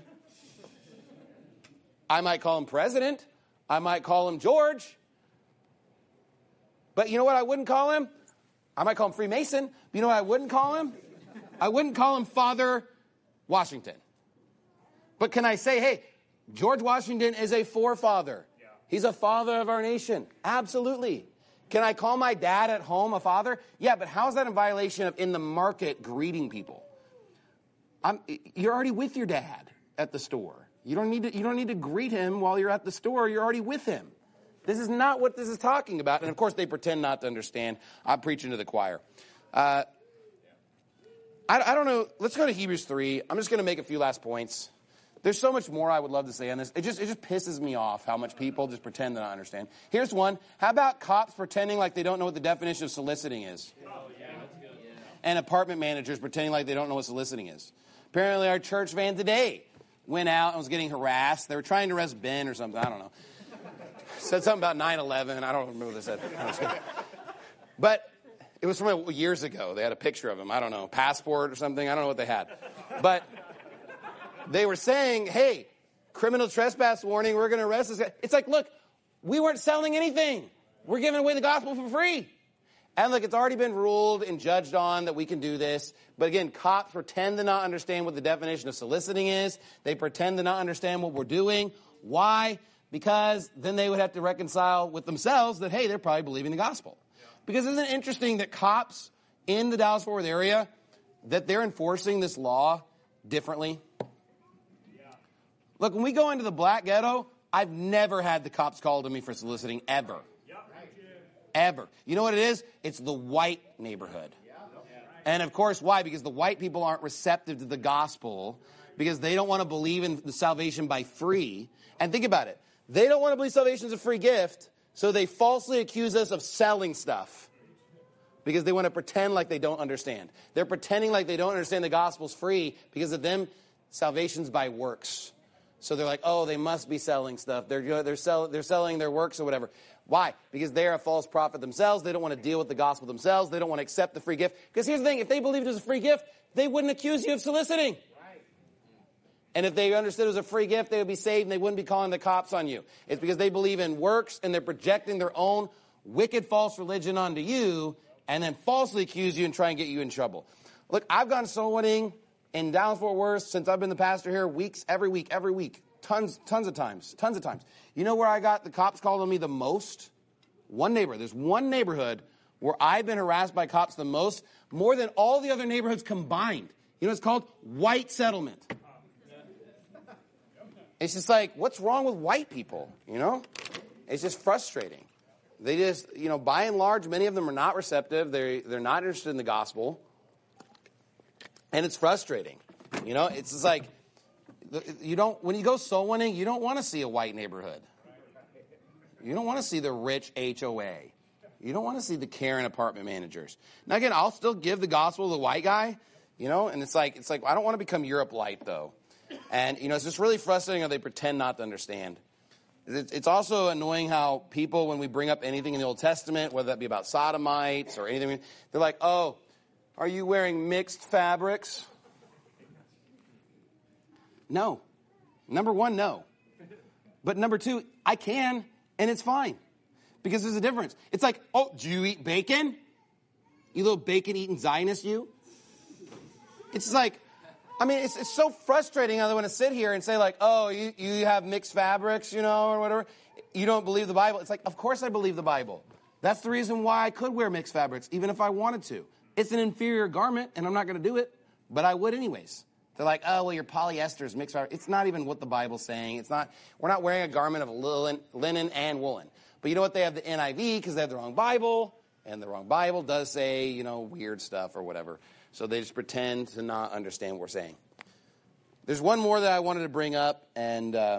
I might call him President. I might call him George. But you know what I wouldn't call him? I might call him Freemason. But you know what I wouldn't call him? I wouldn't call him Father Washington. But can I say, hey, George Washington is a forefather. Yeah. He's a father of our nation. Absolutely. Can I call my dad at home a father? Yeah, but how is that in violation of in the market greeting people? I'm, you're already with your dad at the store. You don't need to, you don't need to greet him while you're at the store. You're already with him. This is not what this is talking about. And, of course, they pretend not to understand. I'm preaching to the choir. Uh, I, I don't know. Let's go to Hebrews three. I'm just going to make a few last points. There's so much more I would love to say on this. It just it just pisses me off how much people just pretend to not understand. Here's one. How about cops pretending like they don't know what the definition of soliciting is? Oh, yeah, that's good. Yeah. And apartment managers pretending like they don't know what soliciting is. Apparently our church van today went out and was getting harassed. They were trying to arrest Ben or something. I don't know. Said something about nine eleven. I don't remember what they said. But it was from years ago. They had a picture of him. I don't know. Passport or something. I don't know what they had. But they were saying, hey, criminal trespass warning, we're going to arrest this guy. It's like, look, we weren't selling anything. We're giving away the gospel for free. And look, it's already been ruled and judged on that we can do this. But again, cops pretend to not understand what the definition of soliciting is. They pretend to not understand what we're doing. Why? Because then they would have to reconcile with themselves that, hey, they're probably believing the gospel. Because isn't it interesting that cops in the Dallas-Fort Worth area, that they're enforcing this law differently? Look, when we go into the black ghetto, I've never had the cops call to me for soliciting, ever. Ever. You know what it is? It's the white neighborhood. And of course, why? Because the white people aren't receptive to the gospel, because they don't want to believe in the salvation by free. And think about it. They don't want to believe salvation is a free gift, so they falsely accuse us of selling stuff. because they want to pretend like they don't understand. They're pretending like they don't understand the gospel's free because of them, salvation's by works. So they're like, oh, they must be selling stuff. They're, they're, sell, they're selling their works or whatever. Why? Because they're a false prophet themselves. They don't want to deal with the gospel themselves. They don't want to accept the free gift. Because here's the thing. If they believed it was a free gift, they wouldn't accuse you of soliciting. And if they understood it was a free gift, they would be saved and they wouldn't be calling the cops on you. It's because they believe in works and they're projecting their own wicked false religion onto you and then falsely accuse you and try and get you in trouble. Look, I've gone soul winning in Dallas Fort Worth since I've been the pastor here, weeks, every week, every week. Tons, tons of times, tons of times. You know where I got the cops called on me the most? One neighborhood. There's one neighborhood where I've been harassed by cops the most, more than all the other neighborhoods combined. You know what it's called? White settlement. It's just like, what's wrong with white people, you know? It's just frustrating. They just, you know, by and large, many of them are not receptive. They're, they're not interested in the gospel. And it's frustrating. You know, it's just like, you don't, when you go soul winning, you don't want to see a white neighborhood. You don't want to see the rich H O A. You don't want to see the Karen apartment managers. Now, again, I'll still give the gospel to the white guy, you know, and it's like, it's like, I don't want to become Europe light, though. And, you know, it's just really frustrating how they pretend not to understand. It's also annoying how people, when we bring up anything in the Old Testament, whether that be about sodomites or anything, they're like, oh, are you wearing mixed fabrics? No. Number one, no. But number two, I can, and it's fine. Because there's a difference. It's like, oh, do you eat bacon? You little bacon-eating Zionist, you? It's like, I mean, it's, it's so frustrating how they want to sit here and say, like, oh, you, you have mixed fabrics, you know, or whatever. You don't believe the Bible. It's like, of course I believe the Bible. That's the reason why I could wear mixed fabrics, even if I wanted to. It's an inferior garment, and I'm not going to do it, but I would anyways. They're like, oh, well, your polyester is mixed fabric. It's not even what the Bible's saying. It's not. We're not wearing a garment of linen, linen and woolen. But you know what? They have the N I V because they have the wrong Bible, and the wrong Bible does say, you know, weird stuff or whatever. So they just pretend to not understand what we're saying. There's one more that I wanted to bring up, and uh,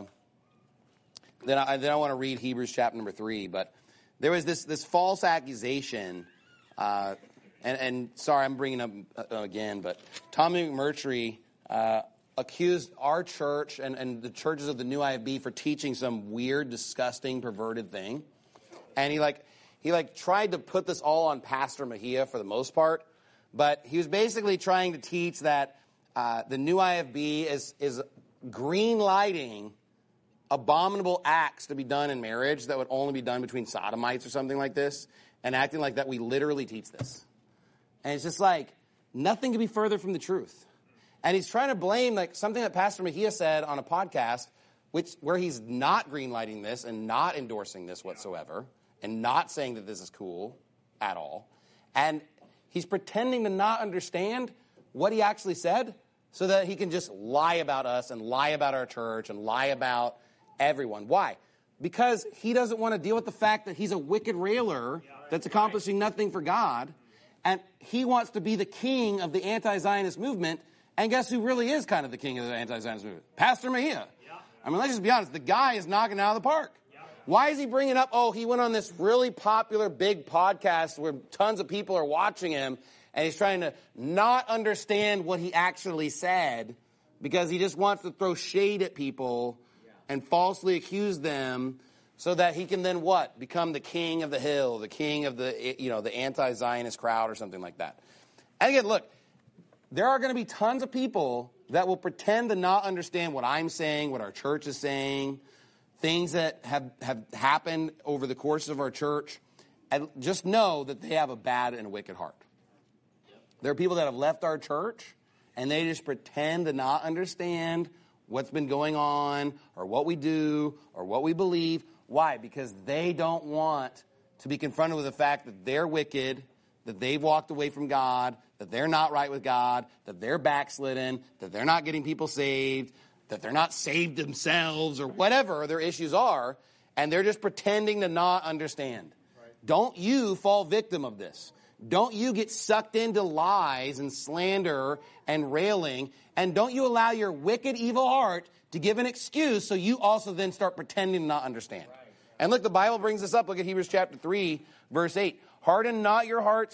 then I then I want to read Hebrews chapter number three. But there was this this false accusation, uh, and, and sorry, I'm bringing up uh, again, but Tommy McMurtry uh, accused our church and, and the churches of the New I F B for teaching some weird, disgusting, perverted thing, and he like he like tried to put this all on Pastor Mejia for the most part, but he was basically trying to teach that. Uh, the New I F B is, is green lighting abominable acts to be done in marriage that would only be done between sodomites or something like this, and acting like that we literally teach this. And it's just like, nothing could be further from the truth. And he's trying to blame like something that Pastor Mejia said on a podcast, which where he's not green lighting this and not endorsing this whatsoever, and not saying that this is cool at all. And he's pretending to not understand what he actually said, so that he can just lie about us and lie about our church and lie about everyone. Why? Because he doesn't want to deal with the fact that he's a wicked railer that's accomplishing nothing for God. And he wants to be the king of the anti-Zionist movement. And guess who really is kind of the king of the anti-Zionist movement? Pastor Mejia. I mean, let's just be honest. The guy is knocking it out of the park. Why is he bringing up, oh, he went on this really popular big podcast where tons of people are watching him, and he's trying to not understand what he actually said because he just wants to throw shade at people and falsely accuse them so that he can then what? Become the king of the hill, the king of the, you know, the anti-Zionist crowd or something like that. And again, look, there are going to be tons of people that will pretend to not understand what I'm saying, what our church is saying, things that have, have happened over the course of our church. And just know that they have a bad and a wicked heart. There are people that have left our church, and they just pretend to not understand what's been going on or what we do or what we believe. Why? Because they don't want to be confronted with the fact that they're wicked, that they've walked away from God, that they're not right with God, that they're backslidden, that they're not getting people saved, that they're not saved themselves or whatever their issues are, and they're just pretending to not understand. Right. Don't you fall victim of this. Don't you get sucked into lies and slander and railing, and don't you allow your wicked, evil heart to give an excuse so you also then start pretending to not understand. Right. And look, the Bible brings this up. Look at Hebrews chapter three, verse eight. Harden not your hearts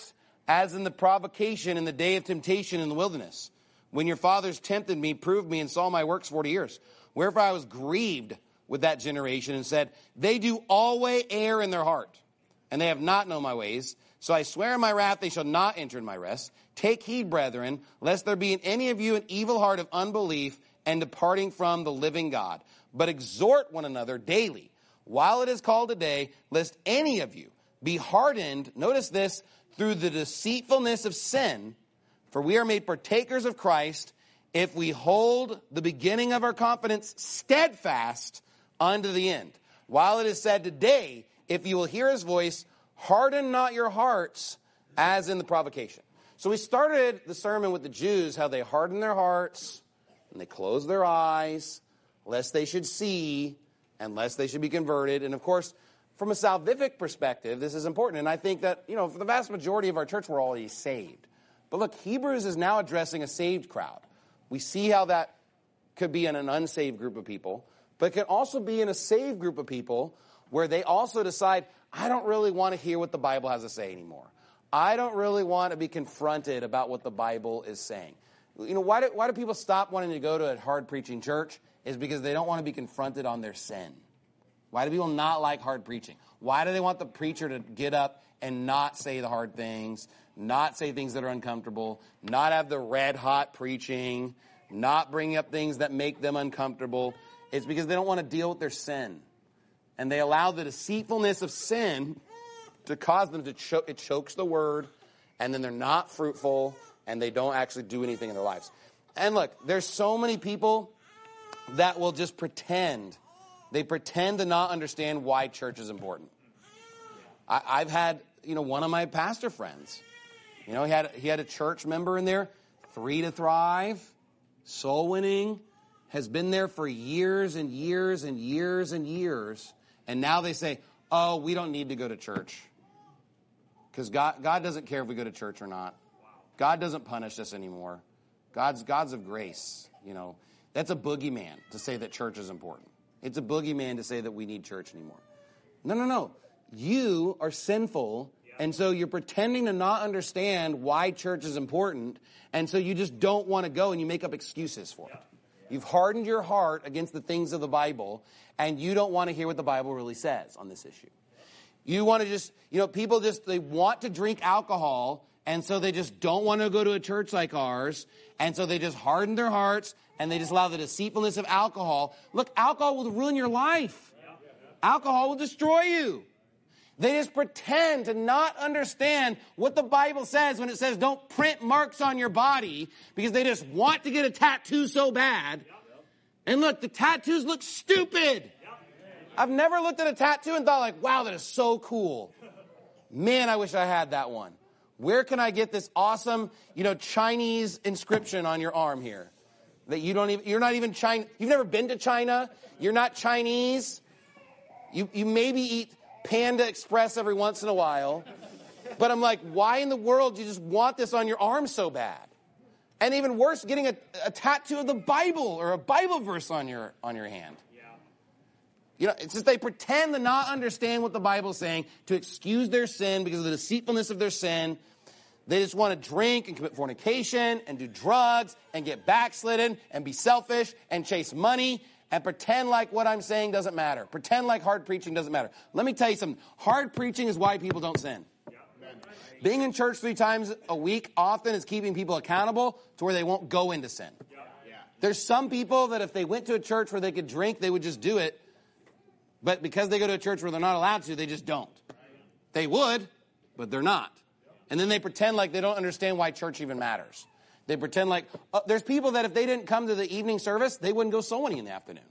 as in the provocation in the day of temptation in the wilderness, when your fathers tempted me, proved me, and saw my works forty years. Wherefore I was grieved with that generation and said, they do always err in their heart, and they have not known my ways. So I swear in my wrath they shall not enter in my rest. Take heed, brethren, lest there be in any of you an evil heart of unbelief and departing from the living God. But exhort one another daily, while it is called today, lest any of you be hardened, notice this, through the deceitfulness of sin. For we are made partakers of Christ if we hold the beginning of our confidence steadfast unto the end. While it is said today, if you will hear his voice, harden not your hearts as in the provocation. So we started the sermon with the Jews, how they hardened their hearts and they closed their eyes, lest they should see and lest they should be converted. And of course, from a salvific perspective, this is important. And I think that, you know, for the vast majority of our church, we're already saved. But look, Hebrews is now addressing a saved crowd. We see how that could be in an unsaved group of people, but it can also be in a saved group of people where they also decide, I don't really want to hear what the Bible has to say anymore. I don't really want to be confronted about what the Bible is saying. You know, why do, why do people stop wanting to go to a hard preaching church? Is because they don't want to be confronted on their sin. Why do people not like hard preaching? Why do they want the preacher to get up and not say the hard things, not say things that are uncomfortable, not have the red hot preaching, not bring up things that make them uncomfortable? It's because they don't want to deal with their sin. And they allow the deceitfulness of sin to cause them to choke. It chokes the word, and then they're not fruitful, and they don't actually do anything in their lives. And look, there's so many people that will just pretend. They pretend to not understand why church is important. I, I've had, you know, one of my pastor friends, you know, he had, he had a church member in there, Three to Thrive, soul winning, has been there for years and years and years and years. And now they say, oh, we don't need to go to church. Because God, God doesn't care if we go to church or not. God doesn't punish us anymore. God's, God's of grace, you know. That's a boogeyman to say that church is important. It's a boogeyman to say that we need church anymore. No, no, no. You are sinful, and so you're pretending to not understand why church is important, and so you just don't want to go, and you make up excuses for it. You've hardened your heart against the things of the Bible, and you don't want to hear what the Bible really says on this issue. You want to just, you know, people just, they want to drink alcohol, and so they just don't want to go to a church like ours, and so they just harden their hearts, and they just allow the deceitfulness of alcohol. Look, alcohol will ruin your life. Alcohol will destroy you. They just pretend to not understand what the Bible says when it says don't print marks on your body because they just want to get a tattoo so bad. And look, the tattoos look stupid. I've never looked at a tattoo and thought like, wow, that is so cool. Man, I wish I had that one. Where can I get this awesome, you know, Chinese inscription on your arm here? That you don't even, you're not even China. You've never been to China. You're not Chinese. You, you maybe eat Panda Express every once in a while. But I'm like, why in the world do you just want this on your arm so bad? And even worse, getting a, a tattoo of the Bible or a Bible verse on your, on your hand. You know, it's just they pretend to not understand what the Bible is saying to excuse their sin because of the deceitfulness of their sin. They just want to drink and commit fornication and do drugs and get backslidden and be selfish and chase money and pretend like what I'm saying doesn't matter. Pretend like hard preaching doesn't matter. Let me tell you something. Hard preaching is why people don't sin. Being in church three times a week often is keeping people accountable to where they won't go into sin. There's some people that if they went to a church where they could drink, they would just do it. But because they go to a church where they're not allowed to, they just don't. They would, but they're not. And then they pretend like they don't understand why church even matters. They pretend like, uh, there's people that if they didn't come to the evening service, they wouldn't go soul winning in the afternoon.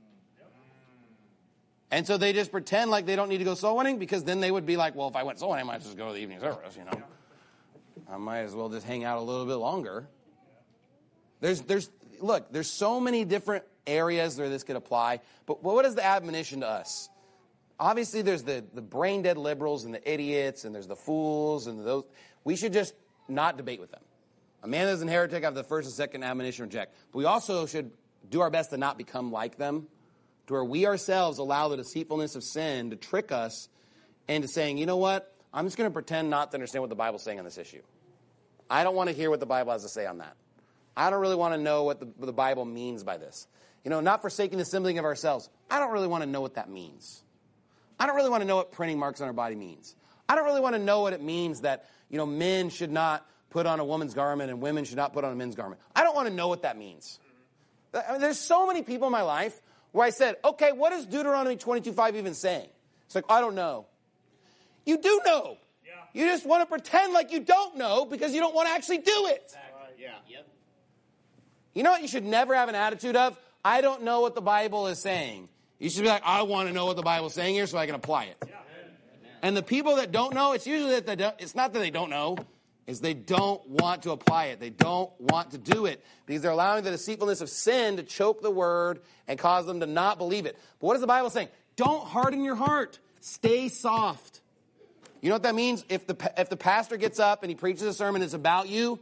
And so they just pretend like they don't need to go soul winning because then they would be like, well, if I went soul winning, I might just go to the evening service, you know. I might as well just hang out a little bit longer. There's, there's, look, there's so many different areas where this could apply. But what is the admonition to us? Obviously, there's the, the brain-dead liberals and the idiots, and there's the fools, and those. We should just not debate with them. A man that is an heretic, I have the first and second admonition reject. But we also should do our best to not become like them, to where we ourselves allow the deceitfulness of sin to trick us into saying, you know what? I'm just going to pretend not to understand what the Bible's saying on this issue. I don't want to hear what the Bible has to say on that. I don't really want to know what the, what the Bible means by this. You know, not forsaking the assembling of ourselves. I don't really want to know what that means. I don't really want to know what printing marks on our body means. I don't really want to know what it means that, you know, men should not put on a woman's garment and women should not put on a men's garment. I don't want to know what that means. I mean, there's so many people in my life where I said, okay, what is Deuteronomy twenty-two five even saying? It's like, I don't know. You do know. Yeah. You just want to pretend like you don't know because you don't want to actually do it. Exactly. Yeah. Yep. You know what you should never have an attitude of? I don't know what the Bible is saying. You should be like, I want to know what the Bible is saying here so I can apply it. Yeah. And the people that don't know, it's usually that they don't, it's not that they don't know, it's they don't want to apply it. They don't want to do it because they're allowing the deceitfulness of sin to choke the word and cause them to not believe it. But what is the Bible saying? Don't harden your heart. Stay soft. You know what that means? If the if the pastor gets up and he preaches a sermon that's about you,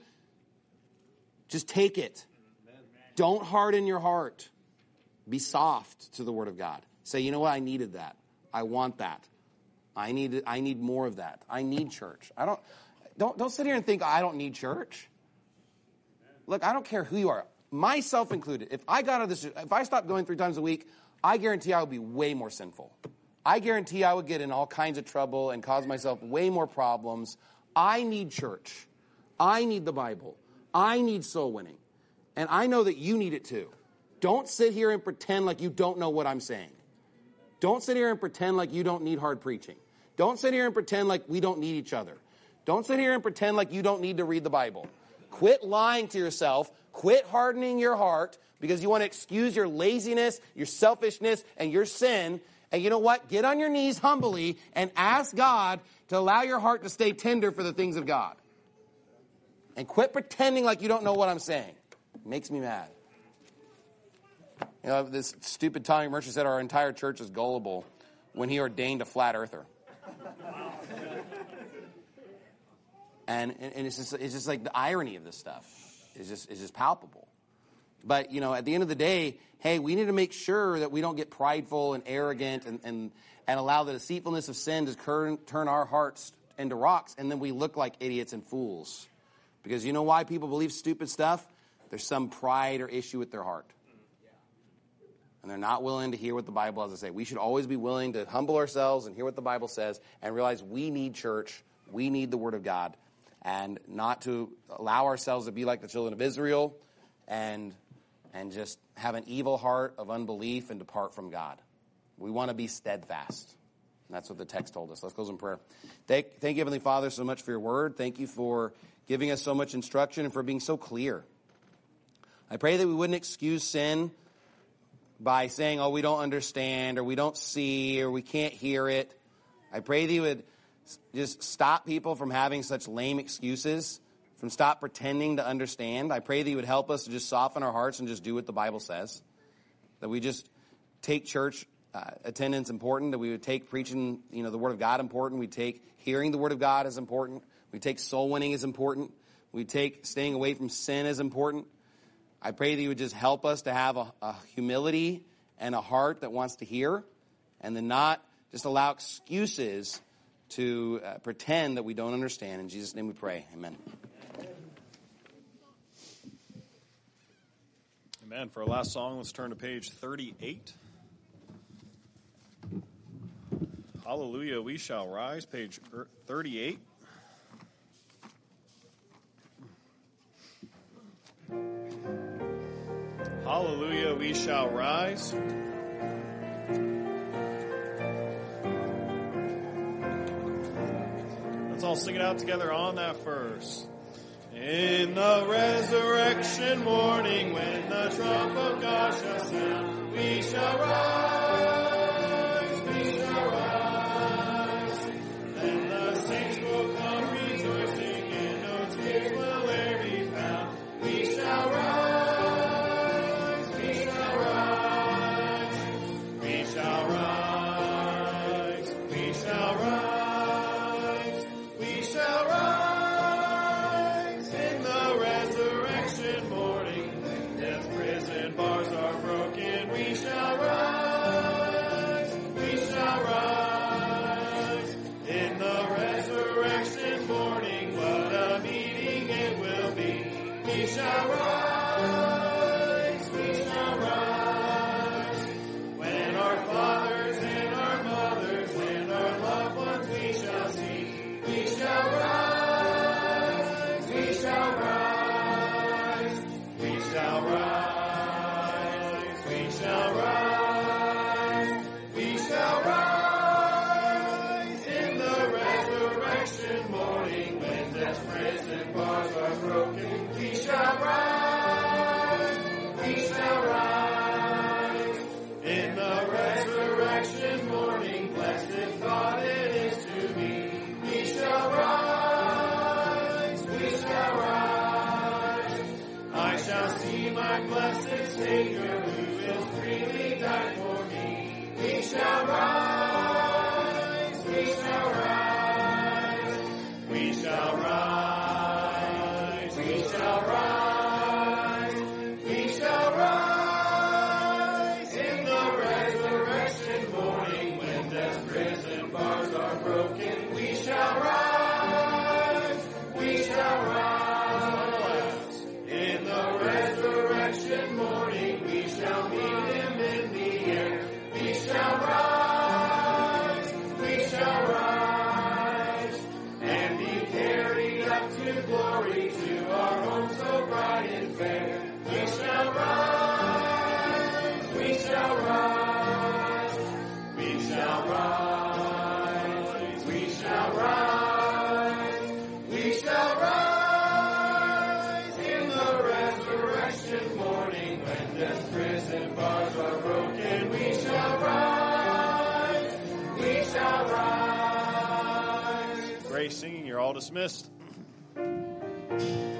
just take it. Don't harden your heart. Be soft to the word of God. Say, you know what? I needed that. I want that. I need I need more of that. I need church. I don't don't don't sit here and think I don't need church. Look, I don't care who you are, myself included. If I got out of this, if I stopped going three times a week, I guarantee I would be way more sinful. I guarantee I would get in all kinds of trouble and cause myself way more problems. I need church. I need the Bible. I need soul winning. And I know that you need it too. Don't sit here and pretend like you don't know what I'm saying. Don't sit here and pretend like you don't need hard preaching. Don't sit here and pretend like we don't need each other. Don't sit here and pretend like you don't need to read the Bible. Quit lying to yourself. Quit hardening your heart because you want to excuse your laziness, your selfishness, and your sin. And you know what? Get on your knees humbly and ask God to allow your heart to stay tender for the things of God. And quit pretending like you don't know what I'm saying. It makes me mad. You know, this stupid Tommy Mercer said our entire church is gullible when he ordained a flat earther. And, and it's just it's just like the irony of this stuff is just is just palpable. But, you know, at the end of the day, hey, we need to make sure that we don't get prideful and arrogant and, and, and allow the deceitfulness of sin to turn, turn our hearts into rocks, and then we look like idiots and fools. Because you know why people believe stupid stuff? There's some pride or issue with their heart. And they're not willing to hear what the Bible has to say. We should always be willing to humble ourselves and hear what the Bible says and realize we need church, we need the Word of God, and not to allow ourselves to be like the children of Israel and and just have an evil heart of unbelief and depart from God. We want to be steadfast. And that's what the text told us. Let's close in prayer. Thank, thank you, Heavenly Father, so much for your word. Thank you for giving us so much instruction and for being so clear. I pray that we wouldn't excuse sin by saying, oh, we don't understand or we don't see or we can't hear it. I pray that you would just stop people from having such lame excuses, from stop pretending to understand. I pray that you would help us to just soften our hearts and just do what the Bible says. That we just take church uh, attendance important, that we would take preaching, you know, the Word of God important. We take hearing the Word of God as important. We take soul winning as important. We take staying away from sin as important. I pray that you would just help us to have a, a humility and a heart that wants to hear, and then not just allow excuses to uh, pretend that we don't understand. In Jesus' name we pray. Amen. Amen. For our last song, let's turn to page thirty-eight. Hallelujah, we shall rise, page thirty-eight. Hallelujah, we shall rise. Let's all sing it out together on that verse. In the resurrection morning, when the trump of God shall sound, we shall rise, we shall rise. Then the saints will come rejoicing, and no tears will e'er be found. We shall rise, we shall rise, we shall rise, we shall rise, we shall rise. Bars are broken, we shall rise. We shall rise, we shall rise. When our fathers and our mothers and our loved ones we shall see, we shall rise, we shall rise, we shall rise, we shall rise, we shall rise in the resurrection morning when death's prison bars are broken. We shall rise, we shall rise in the resurrection morning. Blessed thought it is to me. We shall rise, we shall rise. I shall see my blessed Savior who will freely die for me. We shall rise, we shall rise, we shall rise, we shall rise, we shall rise in the resurrection morning when death's prison bars are broken. We shall rise, we shall rise in the resurrection morning. We shall meet him in the air. We shall rise, we shall rise, and be carried up to glory to our home so bright and fair. We shall rise, we shall rise, we shall rise, we shall rise, we shall rise in the resurrection morning when death's prison bars are broken. We shall rise, we shall rise. Grace singing, you're all dismissed.